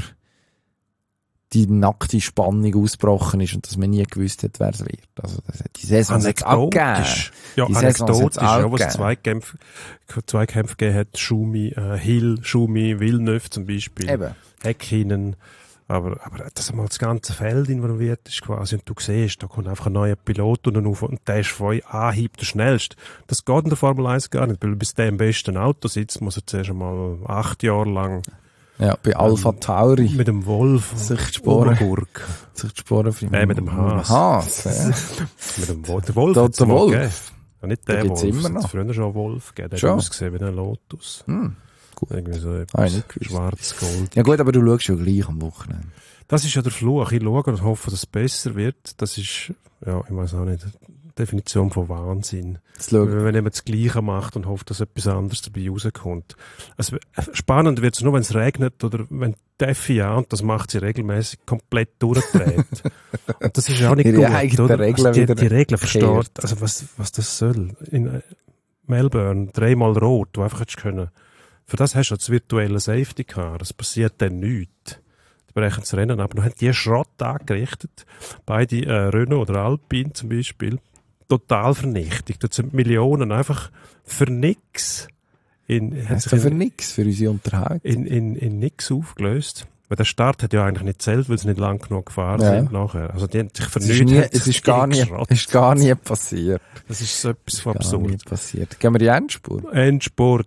die nackte Spannung ausgebrochen ist und dass man nie gewusst hat, wer es wird. Also, das hat die Saison jetzt auch gegeben. anekdotisch. Ja, Die Saison hat's anekdotisch, auch ja, wo es gegeben. Zweikämpfe, Zweikämpfe gegeben hat, Schumi, äh, Hill, Schumi, Villeneuve zum Beispiel, Eben. Häkkinen. Aber, aber dass einmal das ganze Feld involviert ist quasi und du siehst, da kommt einfach ein neuer Pilot und, auf, und der ist von Anhieb der schnellste. Das geht in der Formel eins gar nicht, weil bis der im besten Auto sitzt, muss er zuerst einmal acht Jahre lang Ja, bei Alpha Tauri. mit dem Wolf Sich die Sporen- Oberburg. Sich die Sporen für Nein, mit dem Haas. Haas, ja. Mit dem Wolf. Der Wolf Der- hat's der mal Wolf. gegeben. Ja, nicht der Den gibt's Wolf. immer Es noch. hat früher schon einen Wolf gegeben. Der Schon? hat ausgesehen wie ein Lotus. Hm. Gut. Irgendwie so Ah, etwas. ich nicht gewusst. Schwarz-Gold. Ja gut, aber du schaust schon gleich am Wochenende. Das ist ja der Fluch. Ich schaue und hoffe, dass es besser wird. Das ist, ja, ich weiß auch nicht, die Definition von Wahnsinn. Jetzt schau, Wenn jemand das Gleiche macht und hofft, dass etwas anderes dabei rauskommt. Also, spannend wird es nur, wenn es regnet oder wenn die F I A, und das macht sie regelmäßig, komplett durchdreht. Und das ist ja auch nicht Ihre gut, eigenen oder? Regeln Also die, wieder die Regeln versteht, kehrt. also was, was das soll. In äh, Melbourne, dreimal rot, du einfach hättest können. Für das hast du das virtuelle Safety Car, das passiert dann nichts. Die brechen das Rennen ab. Dann haben die Schrott angerichtet. Beide äh, Renault oder Alpine zum Beispiel. Total vernichtet. Dort sind Millionen einfach für nix in, hat das sich ist für in, nix, für unsere Unterhaltung. in, in, in nix aufgelöst. Weil der Start hat ja eigentlich nicht zählt, weil sie nicht lang genug gefahren Ja. sind nachher. Also die haben sich Es für ist, nichts- nie, haben es sich ist gar nie, geschrottet. ist gar nie passiert. Das ist so etwas von Gar nie absurd. passiert. Gehen wir die Endspur? Endsport.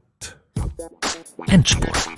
Endspurt.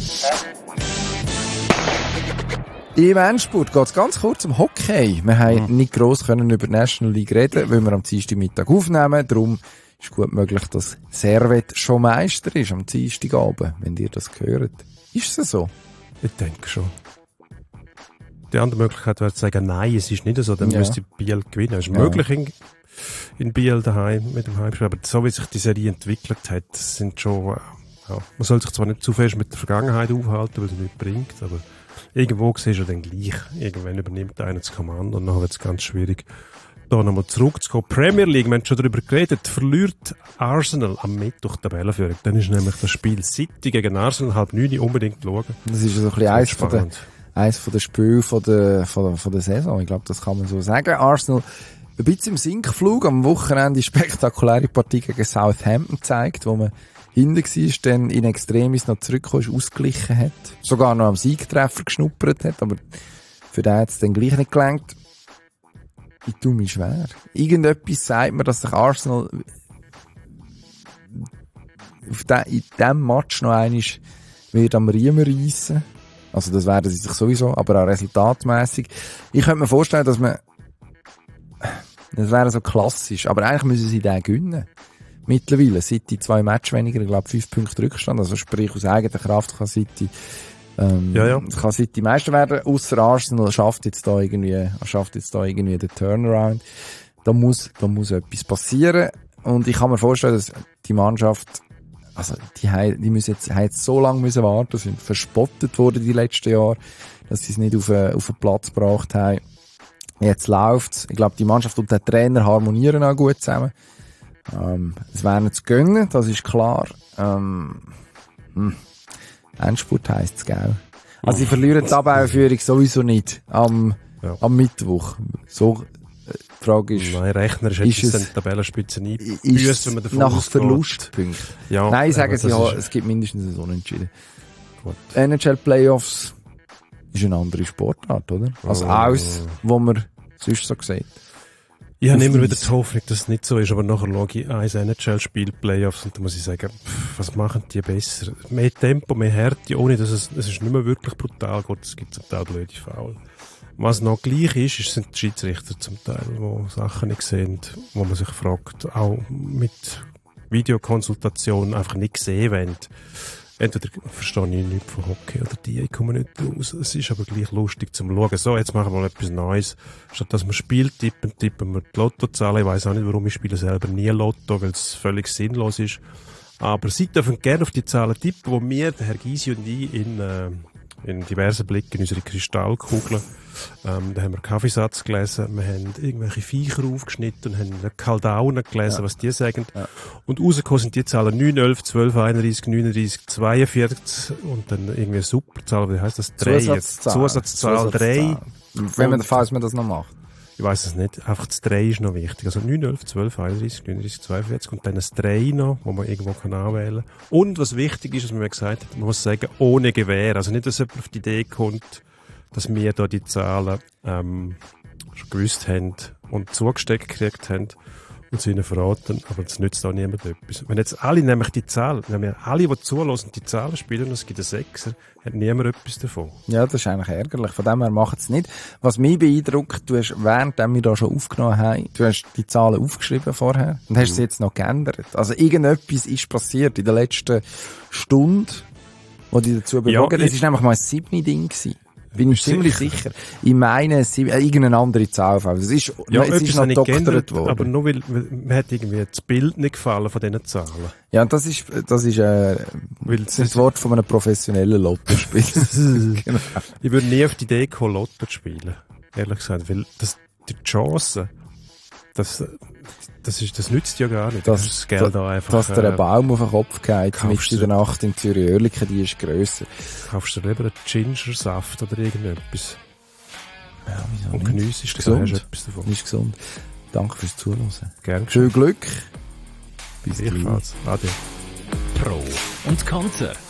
Im Endspurt geht es ganz kurz um Hockey. Wir haben nicht gross können über die National League reden, weil wir am Dienstagmittag aufnehmen. Darum ist gut möglich, dass Servet schon Meister ist am Dienstagabend, wenn ihr das hört. Ist es so? Ich denke schon. Die andere Möglichkeit wäre zu sagen, nein, es ist nicht so, dann Ja. müsste Biel gewinnen. Es ist Ja. möglich in, in Biel daheim mit dem Heimspiel, aber so wie sich die Serie entwickelt hat, sind schon, äh, ja, man soll sich zwar nicht zu fest mit der Vergangenheit aufhalten, weil es nichts bringt, aber irgendwo siehst du dann gleich. Irgendwann übernimmt einer das Kommando und dann wird es ganz schwierig, da nochmal zurückzukommen. Premier League, wir haben schon darüber geredet, verliert Arsenal am Mittwoch Tabellenführung. Dann ist nämlich das Spiel City gegen Arsenal halb neun unbedingt schauen. Das ist so ein bisschen eins von, der, Spannend. eins von den Spielen von der, von, der, von der Saison. Ich glaube, das kann man so sagen. Arsenal ein bisschen im Sinkflug. Am Wochenende spektakuläre Partie gegen Southampton gezeigt, wo man hinten war, dann in Extremis noch zurückgekommen ist, ausgeglichen hat. Sogar noch am Siegtreffer geschnuppert hat, aber für den hat es dann gleich nicht gelangt. Ich tue mich schwer. Irgendetwas sagt mir, dass sich Arsenal auf de, in diesem Match noch einmal wird am Riemen reissen. Also das werden sie sich sowieso, aber auch resultatmässig. Ich könnte mir vorstellen, dass man, das wäre so klassisch, aber eigentlich müssen sie den gewinnen. Mittlerweile, City zwei Match weniger, ich glaube fünf Punkte Rückstand, also sprich aus eigener Kraft kann City, ähm, Ja, ja. kann City Meister werden, ausser Arsenal schafft jetzt da irgendwie, schafft jetzt da irgendwie den Turnaround. Da muss, da muss etwas passieren und ich kann mir vorstellen, dass die Mannschaft, also die, hei- die müssen jetzt, haben jetzt so lange müssen warten, sind verspottet worden die letzten Jahre, dass sie es nicht auf, einen- auf den Platz gebracht haben. Jetzt läuft's. Ich glaube, die Mannschaft und der Trainer harmonieren auch gut zusammen. Ähm, es wäre nicht zu gönnen, das ist klar. Ähm, hm. Endspurt heisst's, gell? Also sie verlieren die Tabellenführung sowieso nicht am, Ja. am Mittwoch. So Die Frage ist... Nein, rechnerisch ist hätte es es- dann die Tabellenspitze nicht Ist büssen, wenn man davon nach ausgeht. Verlustpunkten? Ja, Nein, sagen aber sie, das ja, ist- es gibt mindestens ein Unentschieden. Gut. N H L Playoffs ist eine andere Sportart, oder? Als Oh. alles, was man sonst so sieht. Ich habe Auf immer wieder Eis. die Hoffnung, dass es nicht so ist, aber nachher schaue ich ein N H L-Spiel, Playoffs, und da muss ich sagen, pff, was machen die besser? Mehr Tempo, mehr Härte, ohne dass es, es ist nicht mehr wirklich brutal, Gott, es gibt zum Teil blöde Foul. Was noch gleich ist, ist, sind die Schiedsrichter zum Teil, die Sachen nicht sehen, wo man sich fragt, auch mit Videokonsultation einfach nicht sehen wollen. Entweder verstehe ich nichts von Hockey oder die, ich komme nicht raus. Es ist aber gleich lustig zum Schauen. So, jetzt machen wir mal etwas Neues. Statt dass wir Spiel tippen, tippen wir die Lottozahlen. Ich weiss auch nicht, warum ich spiele selber nie Lotto, weil es völlig sinnlos ist. Aber Sie dürfen gerne auf die Zahlen tippen, wo wir, der Herr Gysi und ich, in, äh, in diversen Blicken in unsere Kristallkugeln, ähm, da haben wir Kaffeesatz gelesen, wir haben irgendwelche Viecher aufgeschnitten und haben Kaldaunen gelesen, Ja. was die sagen. Ja. Und rausgekommen sind die Zahlen neun, elf, zwölf, einunddreißig, neununddreißig, zweiundvierzig und dann irgendwie eine Superzahl, wie heisst das? drei. Zusatzzahl. Zusatzzahl drei. Wenn man, falls man das noch macht. Ich weiss es nicht. Einfach das drei ist noch wichtig. Also neun, elf, zwölf, einunddreißig, neununddreißig, zweiundvierzig und dann das drei noch, wo man irgendwo kann anwählen kann. Und was wichtig ist, was man mir gesagt hat, man muss sagen, ohne Gewähr. Also nicht, dass jemand auf die Idee kommt, dass wir da die Zahlen ähm, schon gewusst haben und zugesteckt gekriegt haben und sie ihnen verraten, aber das nützt auch niemand etwas. Wenn jetzt alle nämlich die Zahlen, wenn wir alle, die zulassen, die Zahlen spielen und es gibt einen Sechser, hat niemand etwas davon. Ja, das ist eigentlich ärgerlich. Von dem her macht es nicht. Was mich beeindruckt, du hast, während wir da schon aufgenommen haben, du hast die Zahlen aufgeschrieben vorher und hast sie jetzt noch geändert. Also irgendetwas ist passiert in der letzten Stunde, wo dich dazu bewogen. ich- Es ist nämlich mal ein siebni Ding gewesen. Bin ich Bist du ziemlich sicher? sicher. Ich meine, es ist- äh, irgendeine andere Zahl. Es ist, Ja, es ist etwas noch habe ich doktoret geändert, worden. aber nur weil, weil mir hat irgendwie das Bild nicht gefallen von diesen Zahlen. Ja, und das ist, das ist, äh, Weil das sind das Wort von einem professionellen Lottospieler. Genau. Ich würde nie auf die Idee kommen, Lotto zu spielen. Ehrlich gesagt. Weil das, die Chance, das, das ist, das nützt ja gar nicht. Das- das Geld da einfach, Dass dir äh, ein Baum auf den Kopf geht, kaufst mit in der du- Nacht in Zürich-Oerlikon, die ist grösser. kaufst du dir lieber einen Gingersaft oder irgendetwas. Ja, wieso Und nicht? geniessest du, Gesund. dann hast du etwas davon. Ist gesund. Danke fürs Zuhören. Gern Viel Glück. Bis gleich. gleichfalls. Ade. Pro und Konter.